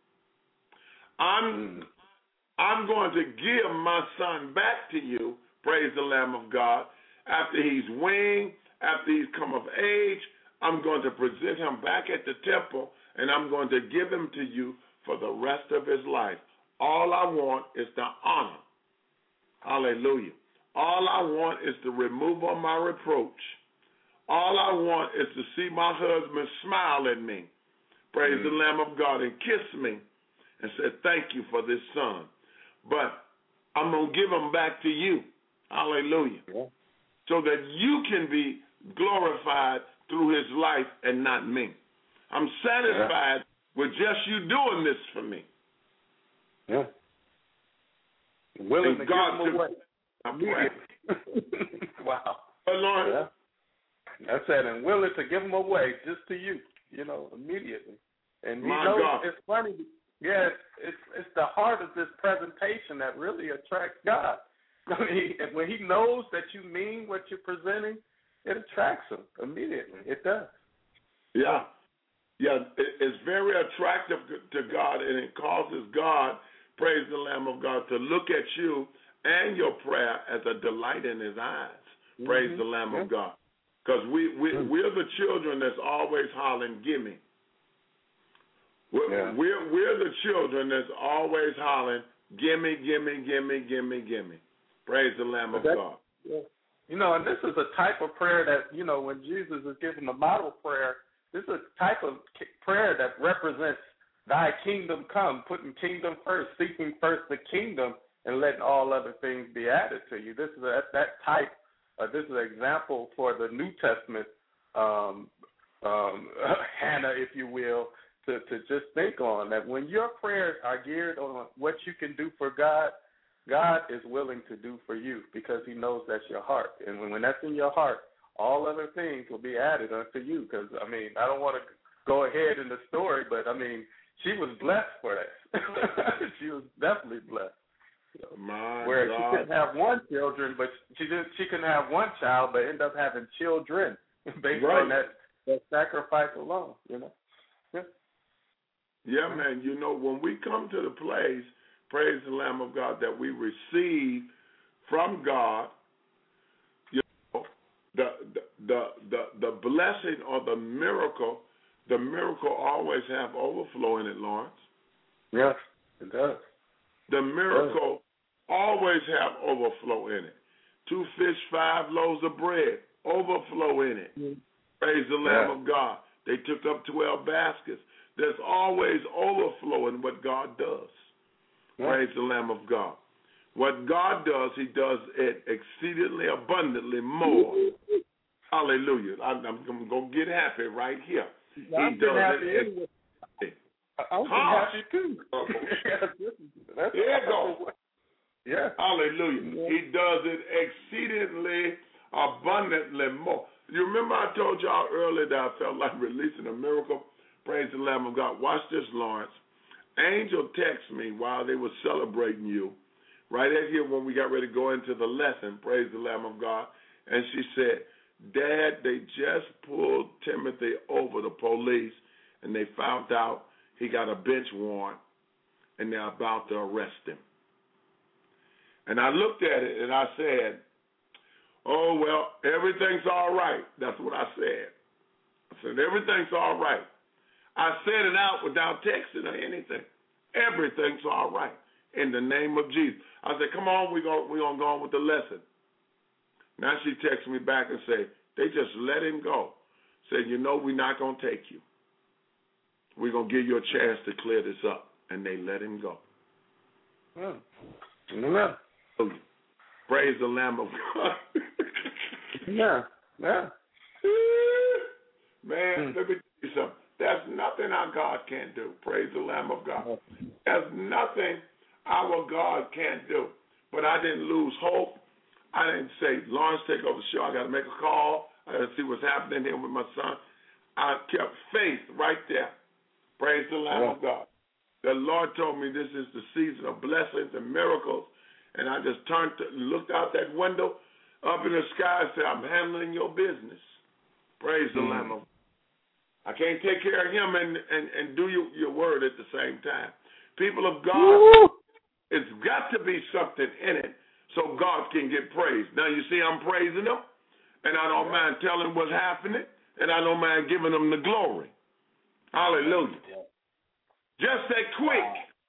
I'm, I'm going to give my son back to you, praise the Lamb of God. After he's weaned, after he's come of age, I'm going to present him back at the temple, and I'm going to give him to you for the rest of his life. All I want is the honor. Hallelujah. All I want is the removal of my reproach. All I want is to see my husband smile at me, praise mm-hmm. the Lamb of God, and kiss me and say, thank you for this son. But I'm going to give him back to you. Hallelujah. Yeah. So that you can be glorified through his life and not me. I'm satisfied yeah. with just you doing this for me. Yeah. Willing and to God give him away. I'm praying. Wow. But Lord, yeah. That's it. And willing to give him away just to you, you know, immediately. And he My knows God. It's funny. Yeah, it's it's the heart of this presentation that really attracts God. I mean, when he knows that you mean what you're presenting, it attracts him immediately. It does. Yeah. Yeah, it's very attractive to God, and it causes God, praise the Lamb of God, to look at you and your prayer as a delight in his eyes. Mm-hmm. Praise the Lamb yeah. of God. Because we, we, mm-hmm. we're the children that's always hollering, gimme. We're, Yeah. we're, we're the children that's always hollering, gimme, gimme, gimme, gimme, gimme. Praise the Lamb of that, God. Yeah. You know, and this is a type of prayer that, you know, when Jesus is giving the model prayer, this is a type of prayer that represents thy kingdom come, putting kingdom first, seeking first the kingdom, and letting all other things be added to you. This is a, that type, uh, this is an example for the New Testament um, um, Hannah, if you will, to, to just think on that when your prayers are geared on what you can do for God, God is willing to do for you because he knows that's your heart. And when, when that's in your heart, all other things will be added unto you because, I mean, I don't want to go ahead in the story, but, I mean, she was blessed for that. She was definitely blessed. My Where God. she couldn't have one children, but she did, she couldn't have one child, but end up having children based right. on that, that sacrifice alone, you know. Yeah. yeah, man. You know, when we come to the place, praise the Lamb of God, that we receive from God, you know, the the the the, the blessing or the miracle, the miracle always have overflow in it, Lawrence. Yes, it does. The miracle always have overflow in it. Two fish, five loaves of bread, overflow in it. Mm-hmm. Praise the Lamb yeah. of God. They took up twelve baskets. There's always overflow in what God does. Yeah. Praise the Lamb of God. What God does, he does it exceedingly abundantly more. Hallelujah. I'm, I'm going to get happy right here. I'm he does happy it. Anyway. I'm huh? happy too. That's there you go. Yeah. Hallelujah. Yeah. He does it exceedingly abundantly more. You remember I told y'all earlier that I felt like releasing a miracle? Praise the Lamb of God. Watch this, Lawrence. Angel texted me while they were celebrating you, right at here when we got ready to go into the lesson, praise the Lamb of God, and she said, Dad, they just pulled Timothy over the police, and they found out he got a bench warrant, and they're about to arrest him. And I looked at it, and I said, oh, well, everything's all right. That's what I said. I said, everything's all right. I said it out without texting or anything. Everything's all right in the name of Jesus. I said, come on, we're going we're gonna go on with the lesson. Now she texts me back and say, they just let him go. Said, you know, we're not going to take you. We're going to give you a chance to clear this up. And they let him go. Hmm. Yeah. Praise the Lamb of God. yeah. Yeah. Man, hmm. let me tell you something. There's nothing our God can't do. Praise the Lamb of God. There's nothing our God can't do. But I didn't lose hope. I didn't say, Lawrence, take over the show. I got to make a call. I got to see what's happening here with my son. I kept faith right there. Praise the Lamb yeah. of God. The Lord told me this is the season of blessings and miracles. And I just turned to, looked out that window up in the sky and said, I'm handling your business. Praise the mm. Lamb of God. I can't take care of him and, and, and do your, your word at the same time. People of God, Woo! It's got to be something in it so God can get praised. Now, you see, I'm praising him, and I don't mind telling what's happening, and I don't mind giving him the glory. Hallelujah. Just that quick.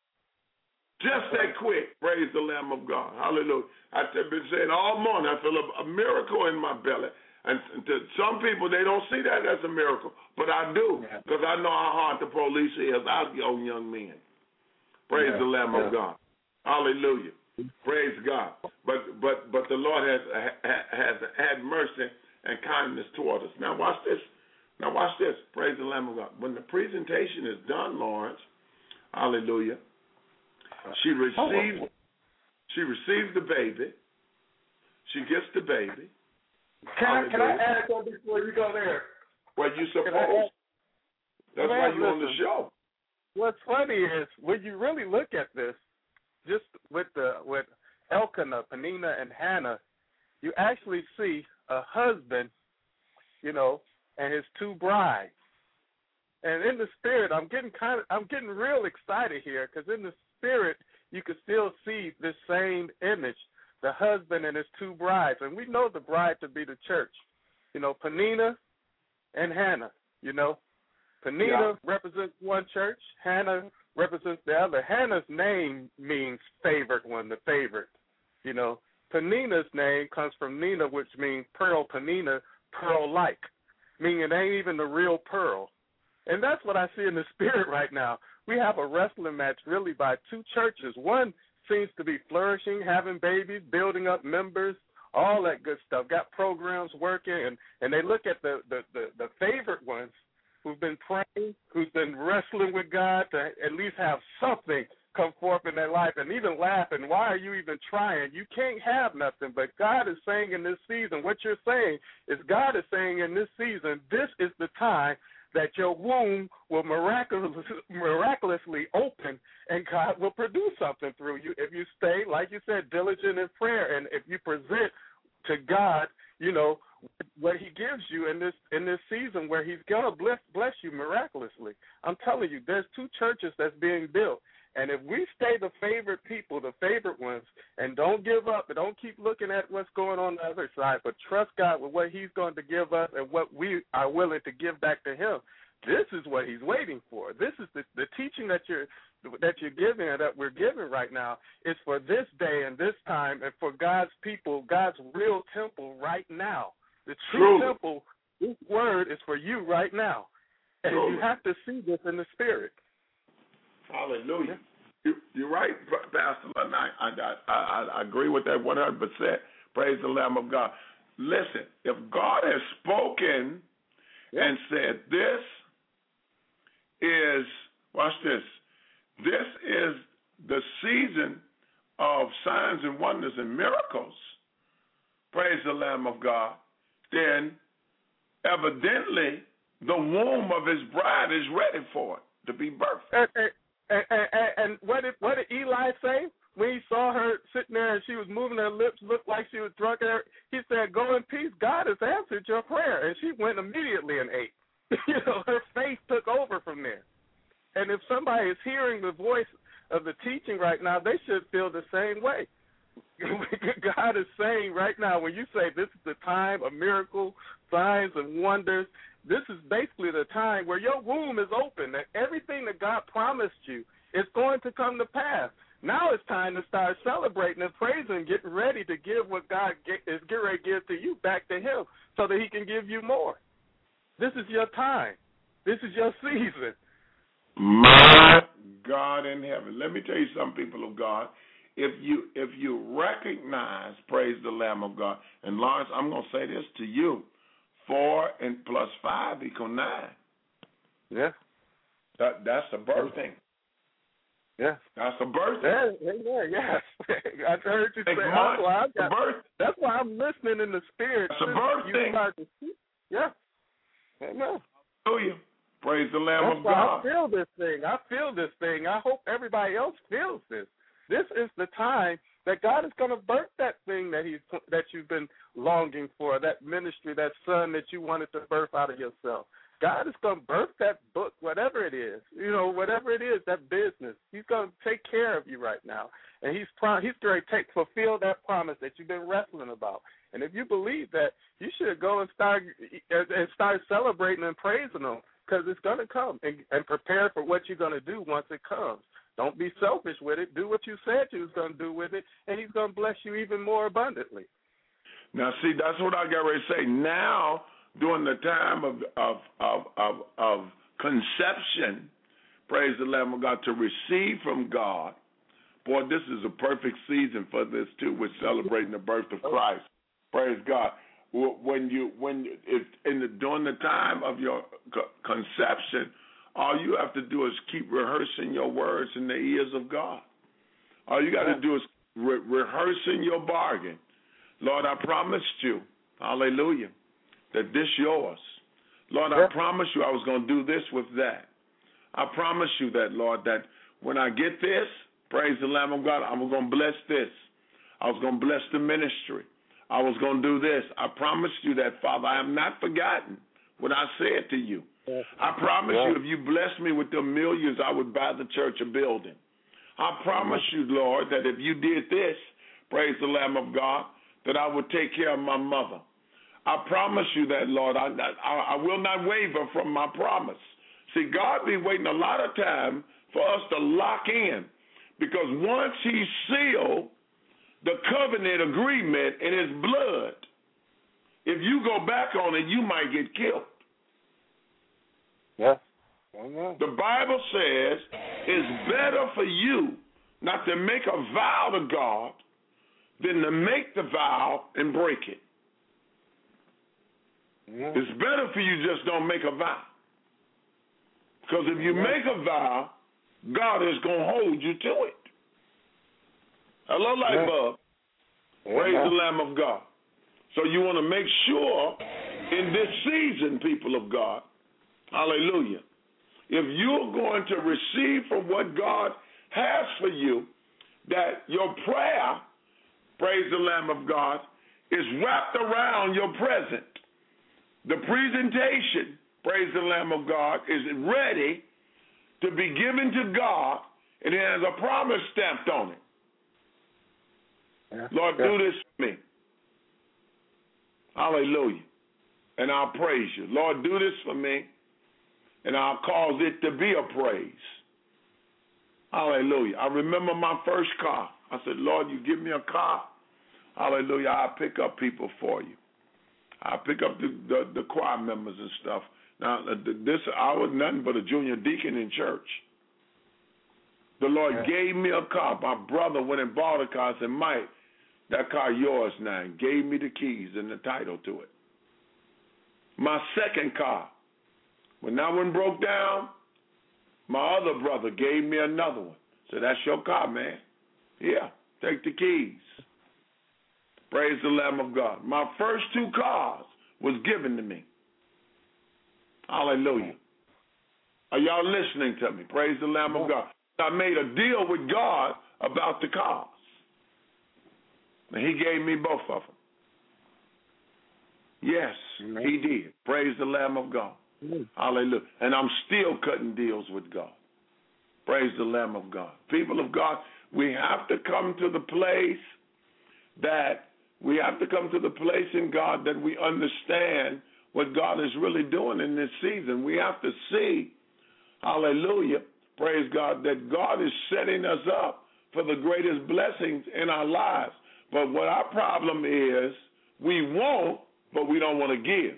Just that quick. Praise the Lamb of God. Hallelujah. I've been saying all morning, I feel a, a miracle in my belly. And to some people, they don't see that as a miracle, but I do, because I know how hard the police is out here on young men. Praise yeah. the Lamb yeah. of God. Hallelujah. Praise God. But but but the Lord has has had mercy and kindness toward us. Now watch this. Now watch this. Praise the Lamb of God. When the presentation is done, Lawrence, hallelujah, she receives she receives the baby. She gets the baby. Can I, can I add something before you go there? Well, you suppose. That's why you're on the show. What's funny is when you really look at this, just with the with Elkanah, Penina, and Hannah, you actually see a husband, you know, and his two brides. And in the spirit, I'm getting kind of, I'm getting real excited here because in the spirit, you can still see this same image. The husband and his two brides. And we know the bride to be the church. You know, Penina and Hannah, you know. Penina yeah. represents one church. Hannah represents the other. Hannah's name means favored one, the favorite. You know, Penina's name comes from Nina, which means pearl. Penina, pearl-like, meaning it ain't even the real pearl. And that's what I see in the spirit right now. We have a wrestling match really by two churches. One seems to be flourishing, having babies, building up members, all that good stuff, got programs working, and, and they look at the, the, the, the favorite ones who've been praying, who's been wrestling with God to at least have something come forth in their life, and even laughing. Why are you even trying? You can't have nothing. But God is saying in this season, what you're saying is God is saying in this season, this is the time that your womb will miraculously, miraculously open, and God will produce something through you if you stay, like you said, diligent in prayer, and if you present to God, you know, what He gives you in this in this season where He's gonna bless bless you miraculously. I'm telling you, there's two churches that's being built. And if we stay the favorite people, the favorite ones, and don't give up and don't keep looking at what's going on the other side, but trust God with what He's going to give us and what we are willing to give back to Him, this is what He's waiting for. This is the, the teaching that you're that you're giving and that we're giving right now is for this day and this time and for God's people, God's real temple right now. The true Truly. temple, this word is for you right now. And Truly. you have to see this in the spirit. Hallelujah. You, you're right, Pastor London. I, I, I, I agree with that one hundred percent. Praise the Lamb of God. Listen, if God has spoken yeah. and said, this is, watch this, this is the season of signs and wonders and miracles, praise the Lamb of God, then evidently the womb of His bride is ready for it to be birthed. And, and, and, and, and what did what did Eli say when he saw her sitting there and she was moving her lips, looked like she was drunk? He said, "Go in peace. God has answered your prayer." And she went immediately and ate. You know, her faith took over from there. And if somebody is hearing the voice of the teaching right now, they should feel the same way. God is saying right now, when you say this is the time of miracle, signs, and wonders, this is basically the time where your womb is open, and everything that God promised you is going to come to pass. Now it's time to start celebrating and praising, getting ready to give what God is getting ready to give to you back to Him so that He can give you more. This is your time. This is your season. My God in heaven. Let me tell you something, people of God. If you if you recognize, praise the Lamb of God, and Lawrence, I'm going to say this to you, four and plus five equal nine. Yeah. That That's a birthing. Yeah. That's a birthing. Yeah, yeah, yeah. I heard you say that's why, I got, that's why I'm listening in the spirit. That's a birthing. Yeah. Amen. Hallelujah. Praise the Lamb that's of why God. I feel this thing. I feel this thing. I hope everybody else feels this. This is the time that God is going to birth that thing that He's that you've been longing for, that ministry, that son that you wanted to birth out of yourself. God is going to birth that book, whatever it is, you know, whatever it is, that business. He's going to take care of you right now, and He's prom- He's going to take fulfill that promise that you've been wrestling about. And if you believe that, you should go and start and start celebrating and praising Him, because it's going to come, and, and prepare for what you're going to do once it comes. Don't be selfish with it. Do what you said you was going to do with it, and He's going to bless you even more abundantly. Now, see, that's what I got ready to say. Now, during the time of of of of, of conception, praise the Lamb of God, to receive from God, boy, this is a perfect season for this too. We're celebrating the birth of Christ. Praise God. When you when you, if in the during the time of your conception, all you have to do is keep rehearsing your words in the ears of God. All you got to do is re- rehearsing your bargain. Lord, I promised you, hallelujah, that this yours. Lord, I promised you I was going to do this with that. I promised you that, Lord, that when I get this, praise the Lamb of God, I'm going to bless this. I was going to bless the ministry. I was going to do this. I promised you that, Father. I have not forgotten what I said to you. I promise yeah. you, if you bless me with the millions, I would buy the church a building. I promise you, Lord, that if you did this, praise the Lamb of God, that I would take care of my mother. I promise you that, Lord, I, I, I will not waver from my promise. See, God be waiting a lot of time for us to lock in, because once he sealed the covenant agreement in his blood, if you go back on it, you might get killed. Yeah. The Bible says it's better for you not to make a vow to God than to make the vow and break it. Yeah. It's better for you just don't make a vow. Because if you make a vow, God is going to hold you to it. Hello, Lightbulb. Yeah. Praise yeah. the Lamb of God. So you want to make sure in this season, people of God, hallelujah, if you're going to receive from what God has for you, that your prayer, praise the Lamb of God, is wrapped around your present. The presentation, praise the Lamb of God, is ready to be given to God, and it has a promise stamped on it. Yeah. Lord, yeah. do this for me. Hallelujah. And I'll praise you. Lord, do this for me, and I'll cause it to be a praise. Hallelujah. I remember my first car. I said, Lord, you give me a car. Hallelujah. I'll pick up people for you. I'll pick up the, the, the choir members and stuff. Now, this I was nothing but a junior deacon in church. The Lord yeah. gave me a car. My brother went and bought a car. I said, Mike, that car yours now. And gave me the keys and the title to it. My second car, when that one broke down, my other brother gave me another one. Said, that's your car, man. Yeah, take the keys. Praise the Lamb of God. My first two cars was given to me. Hallelujah. Are y'all listening to me? Praise the Lamb of God. I made a deal with God about the cars. And he gave me both of them. Yes, Amen. He did. Praise the Lamb of God. Amen. Hallelujah. And I'm still cutting deals with God. Praise the Lamb of God. People of God, we have to come to the place that we have to come to the place in God that we understand what God is really doing in this season. We have to see, hallelujah, praise God, that God is setting us up for the greatest blessings in our lives. But what our problem is, we want, but we don't want to give.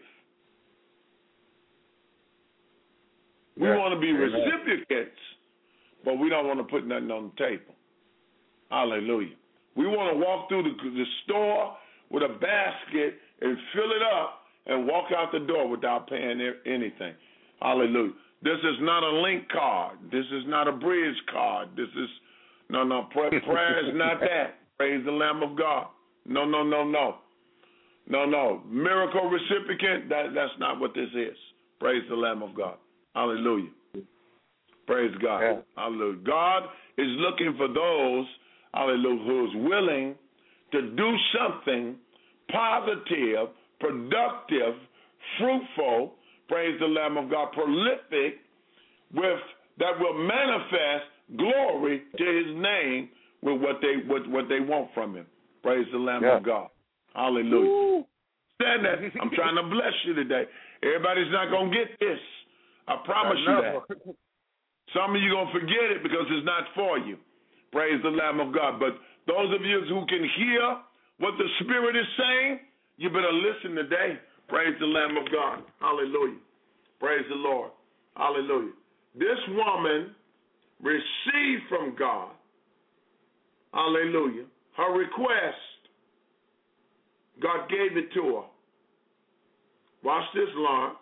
We yeah. want to be recipients, but we don't want to put nothing on the table. Hallelujah. We want to walk through the, the store with a basket and fill it up and walk out the door without paying anything. Hallelujah. This is not a link card. This is not a bridge card. This is, no, no, prayer, prayer is not that. Praise the Lamb of God. No, no, no, no. No, no. Miracle recipient, that, that's not what this is. Praise the Lamb of God. Hallelujah. Praise God. Yeah. Hallelujah. God is looking for those, hallelujah, who is willing to do something positive, productive, fruitful, praise the Lamb of God, prolific, with that will manifest glory to his name with what they what, what they want from him. Praise the Lamb yeah. of God. Hallelujah. Woo. Stand that. I'm trying to bless you today. Everybody's not going to get this. I promise I you that. Some of you going to forget it because it's not for you. Praise the Lamb of God. But those of you who can hear what the Spirit is saying, you better listen today. Praise the Lamb of God. Hallelujah. Praise the Lord. Hallelujah. This woman received from God, hallelujah, her request. God gave it to her. Watch this, Lawrence.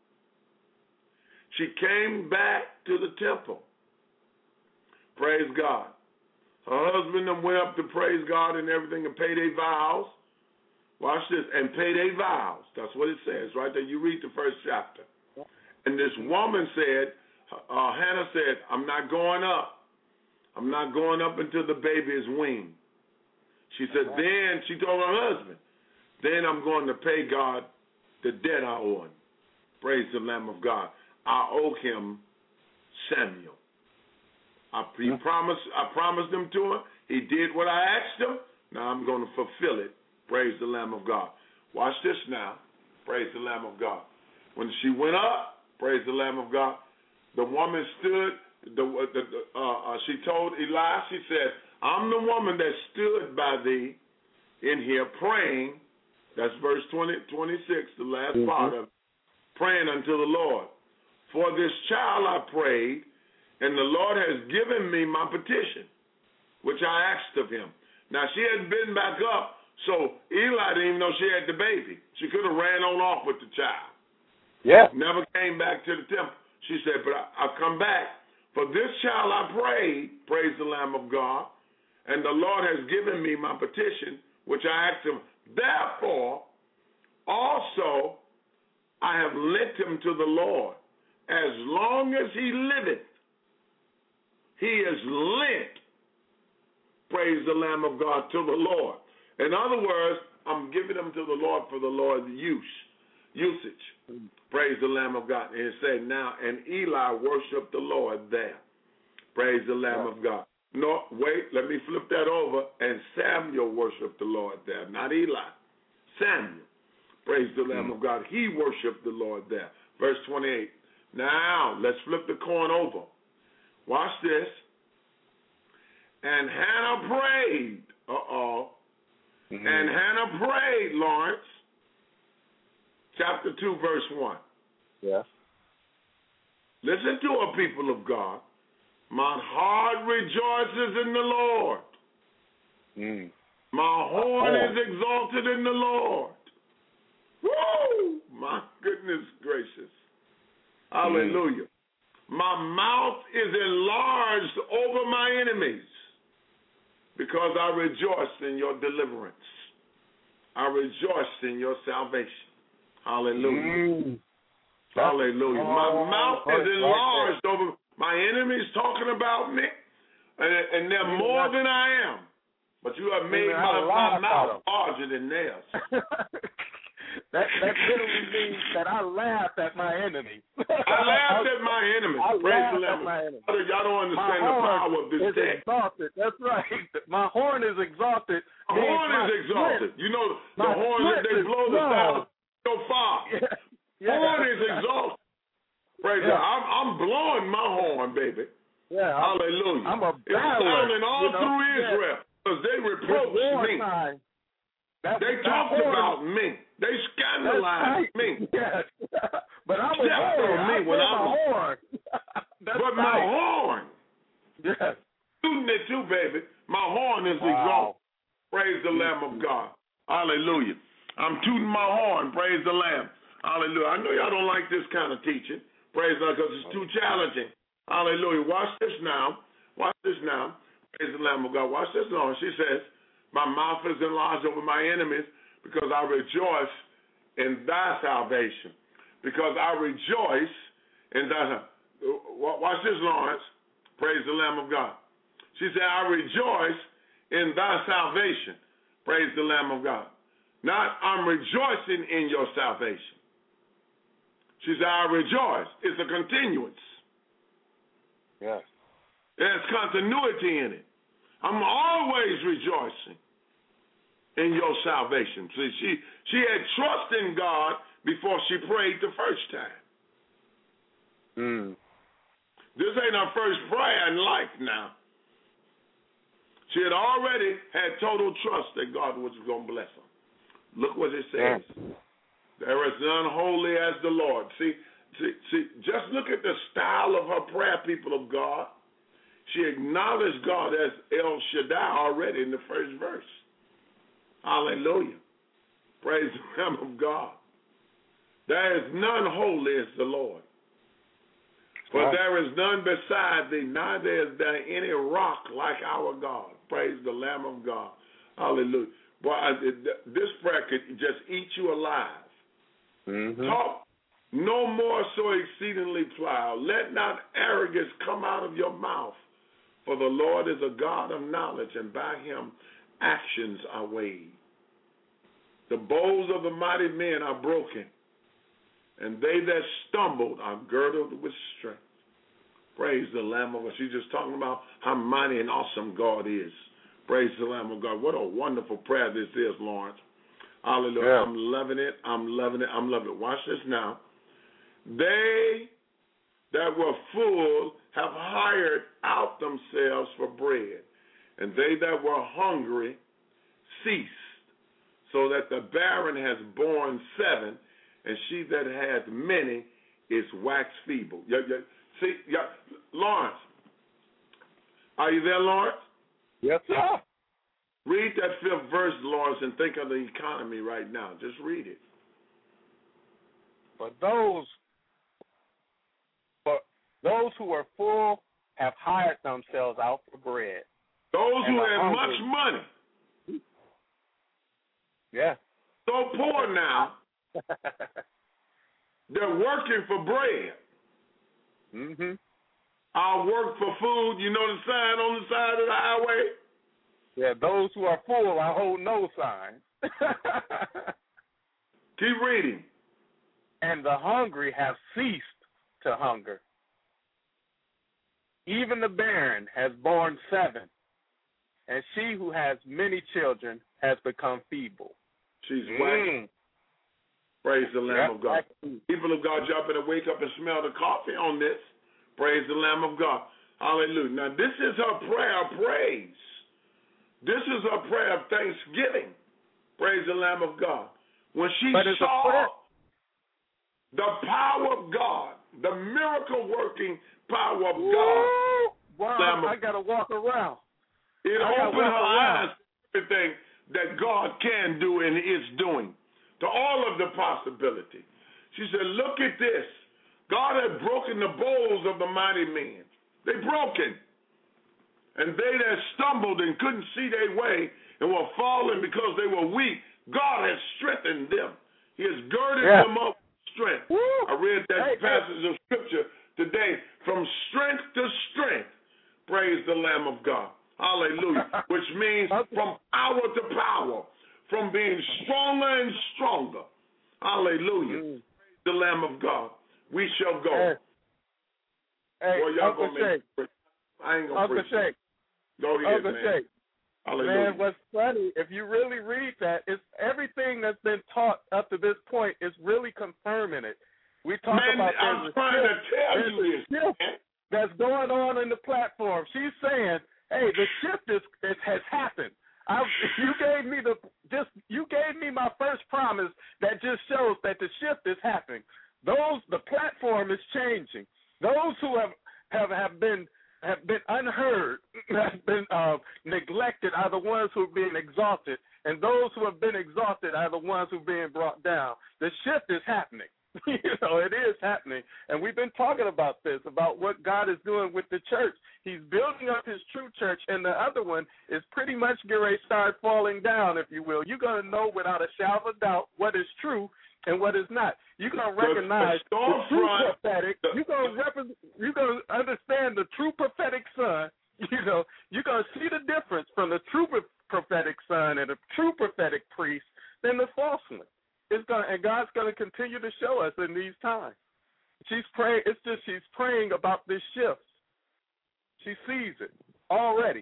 She came back to the temple. Praise God. Her husband went up to praise God and everything and pay their vows. Watch this. And pay their vows. That's what it says right there. You read the first chapter. And this woman said, uh, Hannah said, I'm not going up. I'm not going up until the baby is weaned. She said, then, she told her husband, then I'm going to pay God the debt I owe him. Praise the Lamb of God. I owe him Samuel. I, he promised, I promised him to him. He did what I asked him. Now I'm going to fulfill it. Praise the Lamb of God. Watch this now. Praise the Lamb of God. When she went up, praise the Lamb of God, the woman stood, the, the, the uh, uh, she told Eli, she said, I'm the woman that stood by thee in here praying. That's verse twenty, twenty-six, the last mm-hmm. part of it, praying unto the Lord. For this child I prayed, and the Lord has given me my petition, which I asked of him. Now, she had been back up, so Eli didn't even know she had the baby. She could have ran on off with the child. Yeah. Never came back to the temple. She said, but I, I've come back. For this child I prayed, praise the Lamb of God, and the Lord has given me my petition, which I asked him. Therefore, also I have lent him to the Lord. As long as he liveth, he is lent, praise the Lamb of God, to the Lord. In other words, I'm giving him to the Lord for the Lord's use, usage. Praise the Lamb of God. And it said, now, and Eli worshiped the Lord there. Praise the Lamb of God. No, wait, let me flip that over. And Samuel worshiped the Lord there, not Eli. Samuel, praise the Lamb of God. He worshiped the Lord there. Verse twenty-eight. Now, let's flip the coin over. Watch this. And Hannah prayed. Uh-oh. Mm-hmm. And Hannah prayed, Lawrence. Chapter two, verse one. Yes. Listen to her, people of God. My heart rejoices in the Lord. Mm. My horn is exalted in the Lord. Woo! My goodness gracious. Hallelujah. Mm. My mouth is enlarged over my enemies because I rejoice in your deliverance. I rejoice in your salvation. Hallelujah. Mm. Hallelujah. Oh, my mouth right, is enlarged right over my enemies talking about me, and, and they're Maybe more than I am. But you have made my, my mouth larger than theirs. That that literally means that I laugh at my enemy. I laughed at my enemy. I Praise the laugh Lamb. at my enemy. Y'all don't understand the power of this is text. Exalted. That's right. My horn is exalted. The horn is exalted. Split. You know the my horn that they blow the sound so far. Yeah. Yeah. Horn is exalted. Praise yeah. God. I'm, I'm blowing my horn, baby. Yeah. Hallelujah. I'm a It's sounding all you know? through Israel because yeah. they reproach me. That's, they that's talked horn. about me. They scandalized right. me. Yes. But I'm a horn. Me I when my I'm horn. but right. my horn. Yes. Shooting it too, baby. My horn is wow. exalted. Praise the Lamb of God. Hallelujah. I'm tooting my horn. Praise the Lamb. Hallelujah. I know y'all don't like this kind of teaching. Praise God, because it's too challenging. Hallelujah. Watch this now. Watch this now. Praise the Lamb of God. Watch this now. She says, my mouth is enlarged over my enemies because I rejoice in thy salvation. Because I rejoice in thy... Watch this, Lawrence. Praise the Lamb of God. She said, I rejoice in thy salvation. Praise the Lamb of God. Not, I'm rejoicing in your salvation. She said, I rejoice. It's a continuance. Yes. There's continuity in it. I'm always rejoicing in your salvation. See, she, she had trust in God before she prayed the first time. Mm. This ain't her first prayer in life now. She had already had total trust that God was going to bless her. Look what it says. Yeah. There is none holy as the Lord. See, see, see, just look at the style of her prayer, people of God. She acknowledged God as El Shaddai already in the first verse. Hallelujah. Praise the Lamb of God. There is none holy as the Lord. For right. there is none beside thee, neither is there any rock like our God. Praise the Lamb of God. Hallelujah. Boy, this prayer could just eat you alive. Mm-hmm. Talk no more so exceedingly proud. Let not arrogance come out of your mouth. For the Lord is a God of knowledge, and by him actions are weighed. The bows of the mighty men are broken, and they that stumbled are girdled with strength. Praise the Lamb of God. She's just talking about how mighty and awesome God is. Praise the Lamb of God. What a wonderful prayer this is, Lawrence. Hallelujah. Yeah. I'm loving it. I'm loving it. I'm loving it. Watch this now. They that were full have hired out themselves for bread, and they that were hungry ceased, so that the barren has borne seven, and she that hath many is waxed feeble. Yeah, yeah. See, yeah. Lawrence, are you there, Lawrence? Yes, sir. Read that fifth verse, Lawrence, and think of the economy right now. Just read it. For those, for those who are full have hired themselves out for bread. Those who have hungry, much money. Yeah. So poor now, they're working for bread. Mm-hmm. I'll work for food. You know the sign on the side of the highway? Yeah, those who are full, I hold no sign. Keep reading. And the hungry have ceased to hunger. Even the barren has borne seven, and she who has many children has become feeble. She's mm. waxed. Praise the Lamb Yep. of God. People of God, y'all better wake up and smell the coffee on this. Praise the Lamb of God. Hallelujah. Now, this is her prayer of praise. This is her prayer of thanksgiving. Praise the Lamb of God. When she saw the power of God, the miracle-working power of God, wow, I got to walk around. It I opened her around. eyes to everything that God can do and is doing, to all of the possibility. She said, look at this. God had broken the bowls of the mighty men. They broken. And they that stumbled and couldn't see their way and were falling because they were weak, God has strengthened them. He has girded yeah. them up with strength. Woo. I read that hey, passage hey. of Scripture today, from strength to strength. Praise the Lamb of God. Hallelujah. Which means from power to power, from being stronger and stronger. Hallelujah. Mm. Praise the Lamb of God. We shall go. Hey, hey Boy, y'all Uncle gonna Shake. Make I ain't gonna Uncle preach. Shake. Go ahead, Uncle man. Shake. Hallelujah. Man, what's funny, if you really read that, it's everything that's been taught up to this point is really confirming it. We talk man, about I'm trying shift, to tell you this. Shift that's going on in the platform. She's saying, hey, the shift is, is has happened. I, you gave me the just you gave me my first promise that just shows that the shift is happening. Those the platform is changing. Those who have have, have been have been unheard, have been uh, neglected are the ones who are being exalted, and those who have been exalted are the ones who are being brought down. The shift is happening. You know, it is happening, and we've been talking about this, about what God is doing with the church. He's building up his true church, and the other one is pretty much going to start falling down, if you will. You're going to know without a shadow of doubt what is true and what is not. You're going to recognize the, the, the true prophetic. You're going to rep- you're going to understand the true prophetic son. You know, you're going to see the difference from the true prophetic son and the true prophetic priest than the false one. It's going, and God's going to continue to show us in these times. She's praying. It's just she's praying about this shift. She sees it already.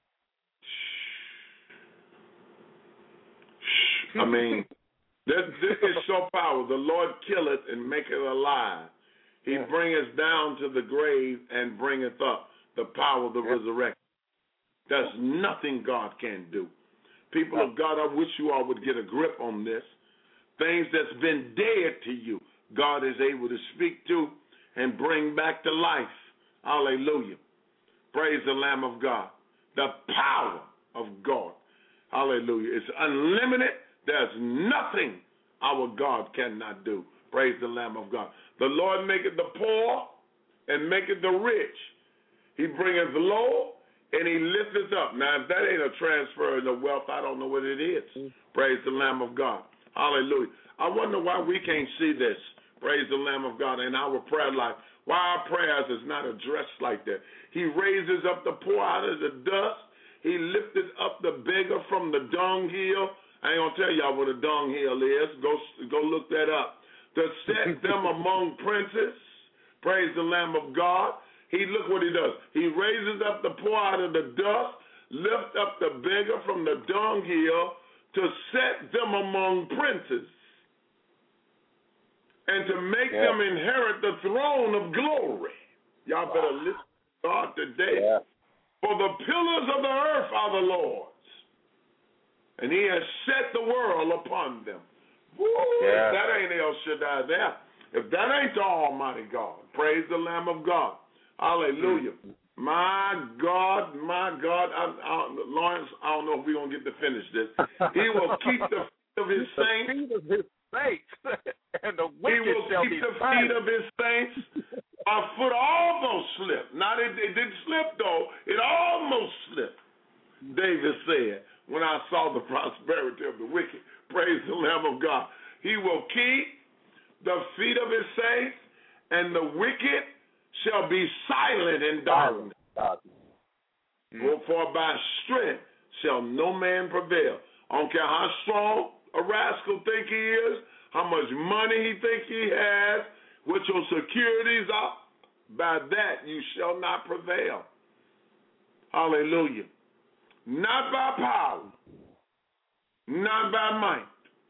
I mean, this, this is so powerful. The Lord killeth and maketh alive. He yeah. bringeth down to the grave and bringeth up the power of the yeah. resurrection. There's nothing God can do. People no. of God, I wish you all would get a grip on this. Things that's been dead to you, God is able to speak to and bring back to life. Hallelujah. Praise the Lamb of God. The power of God. Hallelujah. It's unlimited. There's nothing our God cannot do. Praise the Lamb of God. The Lord maketh the poor and maketh the rich. He bringeth low and he lifteth up. Now, if that ain't a transfer of the wealth, I don't know what it is. Praise the Lamb of God. Hallelujah. I wonder why we can't see this. Praise the Lamb of God in our prayer life. Why our prayers is not addressed like that. He raises up the poor out of the dust. He lifted up the beggar from the dunghill. I ain't going to tell y'all what a dunghill is. Go, go look that up. To set them among princes. Praise the Lamb of God. He look what he does. He raises up the poor out of the dust, lift up the beggar from the dunghill, to set them among princes and to make yeah. them inherit the throne of glory. Y'all better listen to God today. Yeah. For the pillars of the earth are the Lord's, and he has set the world upon them. Woo, Yeah. If that ain't El Shaddai there, if that ain't the Almighty God, praise the Lamb of God. Hallelujah. Mm. My God, my God. I, I, Lawrence, I don't know if we're going to get to finish this. He will keep the feet of his saints. The feet of his saints. And the wicked he will shall keep be the silent. feet of his saints. Our foot almost slipped. Not it, it didn't slip, though. It almost slipped. David said, when I saw the prosperity of the wicked, praise the Lamb of God. He will keep the feet of his saints, and the wicked shall be silent in darkness. Mm. For by strength shall no man prevail. I don't care how strong a rascal think he is, how much money he think he has, what your securities are. By that you shall not prevail. Hallelujah. Not by power, not by might,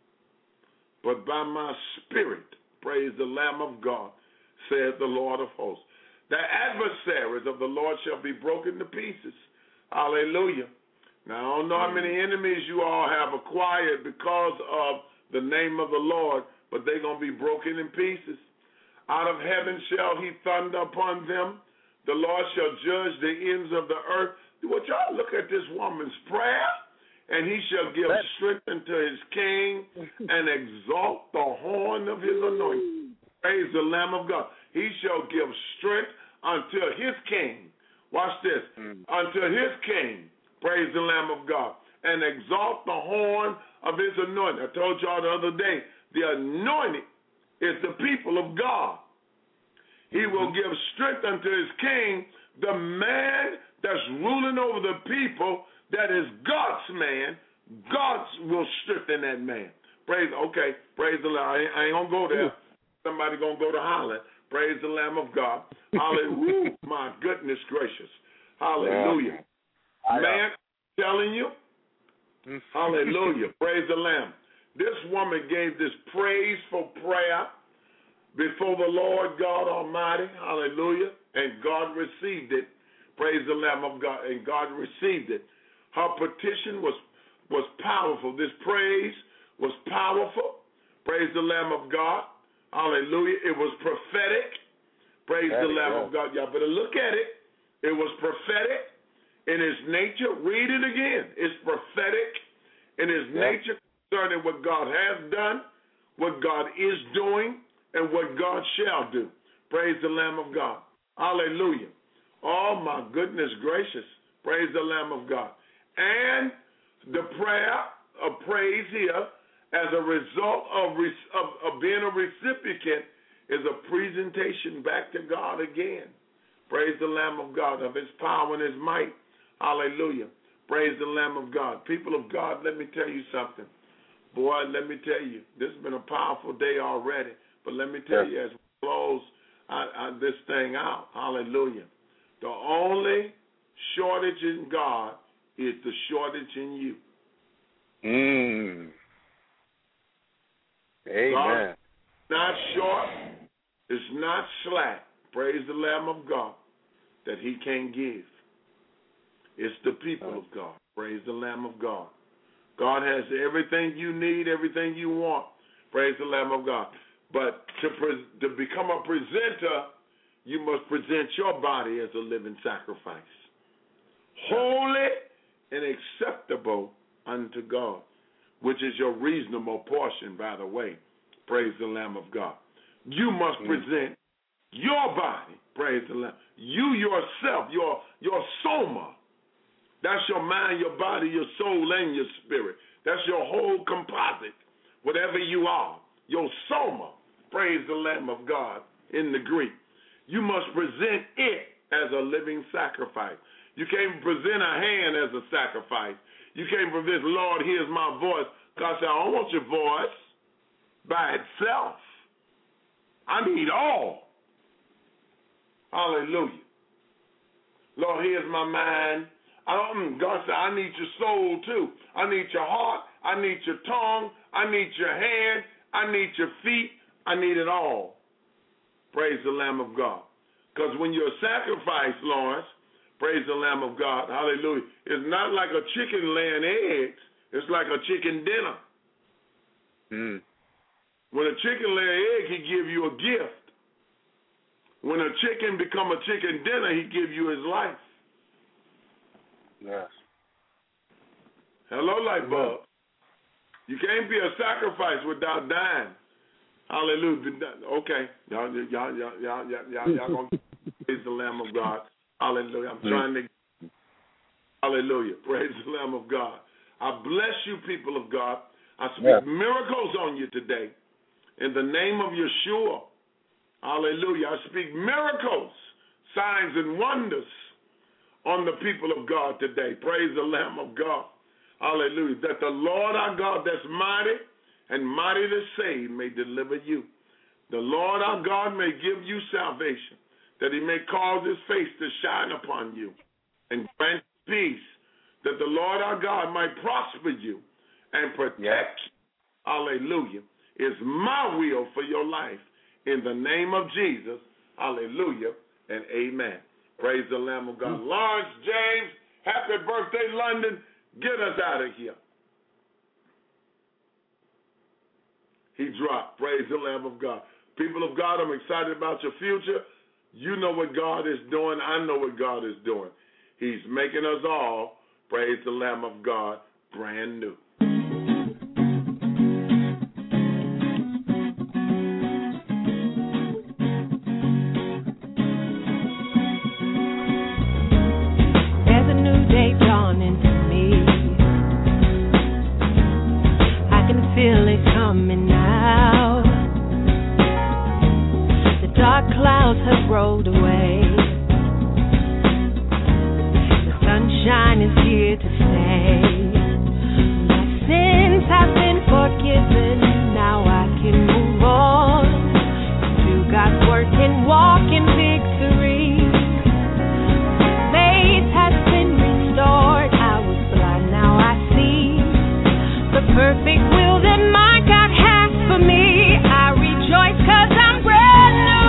but by my spirit. Praise the Lamb of God, saith the Lord of hosts. The adversaries of the Lord shall be broken to pieces. Hallelujah. Now, I don't know how many enemies you all have acquired because of the name of the Lord, but they're going to be broken in pieces. Out of heaven shall he thunder upon them. The Lord shall judge the ends of the earth. Would y'all look at this woman's prayer? And he shall give strength unto his king and exalt the horn of his anointing. Praise the Lamb of God. He shall give strength unto his king. Watch this. Mm. Unto his king. Praise the Lamb of God. And exalt the horn of his anointing. I told y'all the other day, the anointing is the people of God. He will give strength unto his king, the man that's ruling over the people, that is God's man. God will strengthen that man. Praise, okay, praise the Lord. I ain't, I ain't going to go there. Somebody going to go to holler. Praise the Lamb of God. Hallelujah. My goodness gracious. Hallelujah. Yeah. Man, I'm telling you, hallelujah. Praise the Lamb. This woman gave this praiseful prayer before the Lord God Almighty. Hallelujah. And God received it. Praise the Lamb of God. And God received it. Her petition was, was powerful. This praise was powerful. Praise the Lamb of God. Hallelujah. It was prophetic. Praise the Lamb of God. Y'all better look at it. It was prophetic in its nature. Read it again. It's prophetic in its yeah. nature concerning what God has done, what God is doing, and what God shall do. Praise the Lamb of God. Hallelujah. Oh, my goodness gracious. Praise the Lamb of God. And the prayer of praise here, as a result of, of, of being a recipient, is a presentation back to God again. Praise the Lamb of God, of his power and his might. Hallelujah. Praise the Lamb of God. People of God, let me tell you something. Boy, let me tell you, this has been a powerful day already. But let me tell you, as we close I, I, this thing out, hallelujah, the only shortage in God is the shortage in you. Mm. Amen. God not short, is not slack. Praise the Lamb of God that he can give. It's the people of God. Praise the Lamb of God. God has everything you need, everything you want. Praise the Lamb of God. But to pre- to become a presenter, you must present your body as a living sacrifice, holy and acceptable unto God, which is your reasonable portion, by the way. Praise the Lamb of God. You must present your body, praise the Lamb. You yourself, your, your soma, that's your mind, your body, your soul, and your spirit. That's your whole composite, whatever you are, your soma, praise the Lamb of God in the Greek. You must present it as a living sacrifice. You can't present a hand as a sacrifice. You can't present, Lord, here's my voice. God said, I don't want your voice by itself. I need all. Hallelujah. Lord, here's my mind. I don't, God said, I need your soul too. I need your heart. I need your tongue. I need your hand. I need your feet. I need it all. Praise the Lamb of God. Because when you're sacrificed, Lawrence, praise the Lamb of God, hallelujah, it's not like a chicken laying eggs. It's like a chicken dinner. Mm. When a chicken lay an egg, he give you a gift. When a chicken become a chicken dinner, he give you his life. Yes. Hello, light bulb. You can't be a sacrifice without dying. Hallelujah. Okay. Y'all, y'all, y'all, y'all, y'all, y'all gonna praise the Lamb of God. Hallelujah. I'm trying to. Hallelujah. Praise the Lamb of God. I bless you, people of God. I speak yeah. miracles on you today. In the name of Yeshua. Hallelujah. I speak miracles, signs, and wonders on the people of God today. Praise the Lamb of God. Hallelujah. That the Lord our God that's mighty and mighty to save may deliver you. The Lord our God may give you salvation, that he may cause his face to shine upon you and grant peace, that the Lord our God might prosper you and protect you. Hallelujah. It's my will for your life. In the name of Jesus, hallelujah and amen. Praise the Lamb of God. Lawrence James, happy birthday, London. Get us out of here. He dropped. Praise the Lamb of God. People of God, I'm excited about your future. You know what God is doing. I know what God is doing. He's making us all, praise the Lamb of God, brand new. There's a new day dawning for me. I can feel it coming now. The dark clouds have rolled away. Sunshine is here to stay. My sins have been forgiven. Now I can move on. Do God's work and walk in victory. Faith has been restored. I was blind, now I see the perfect will that my God has for me. I rejoice 'cause I'm brand new.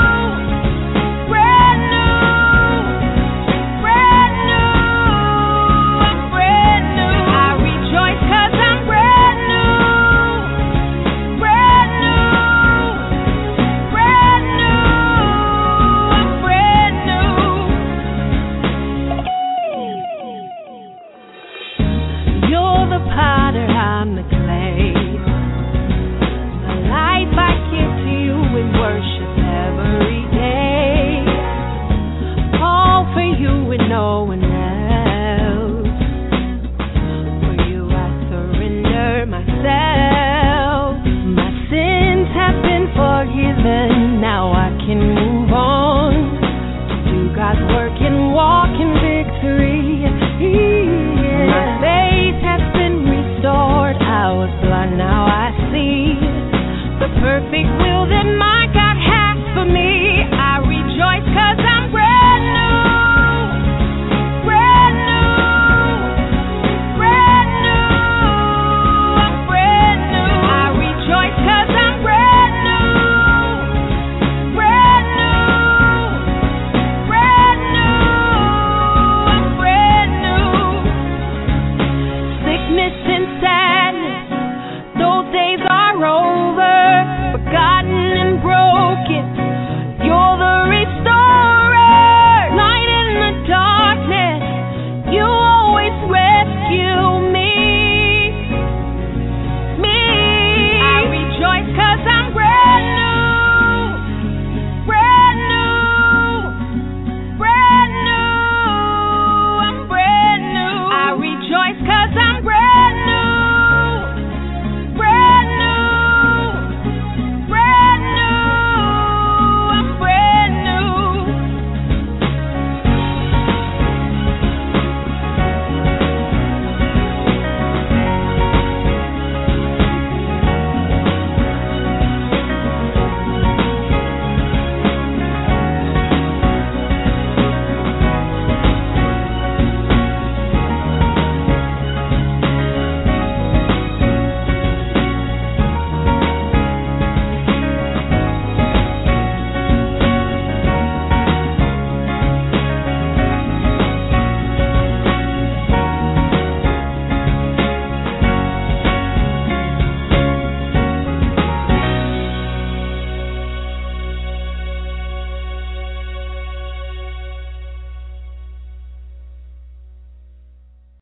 No one else. For you I surrender myself. My sins have been forgiven. Now I can move on to do God's work and walk in victory. Yeah. My faith has been restored. I was blind, now I see the perfect will that my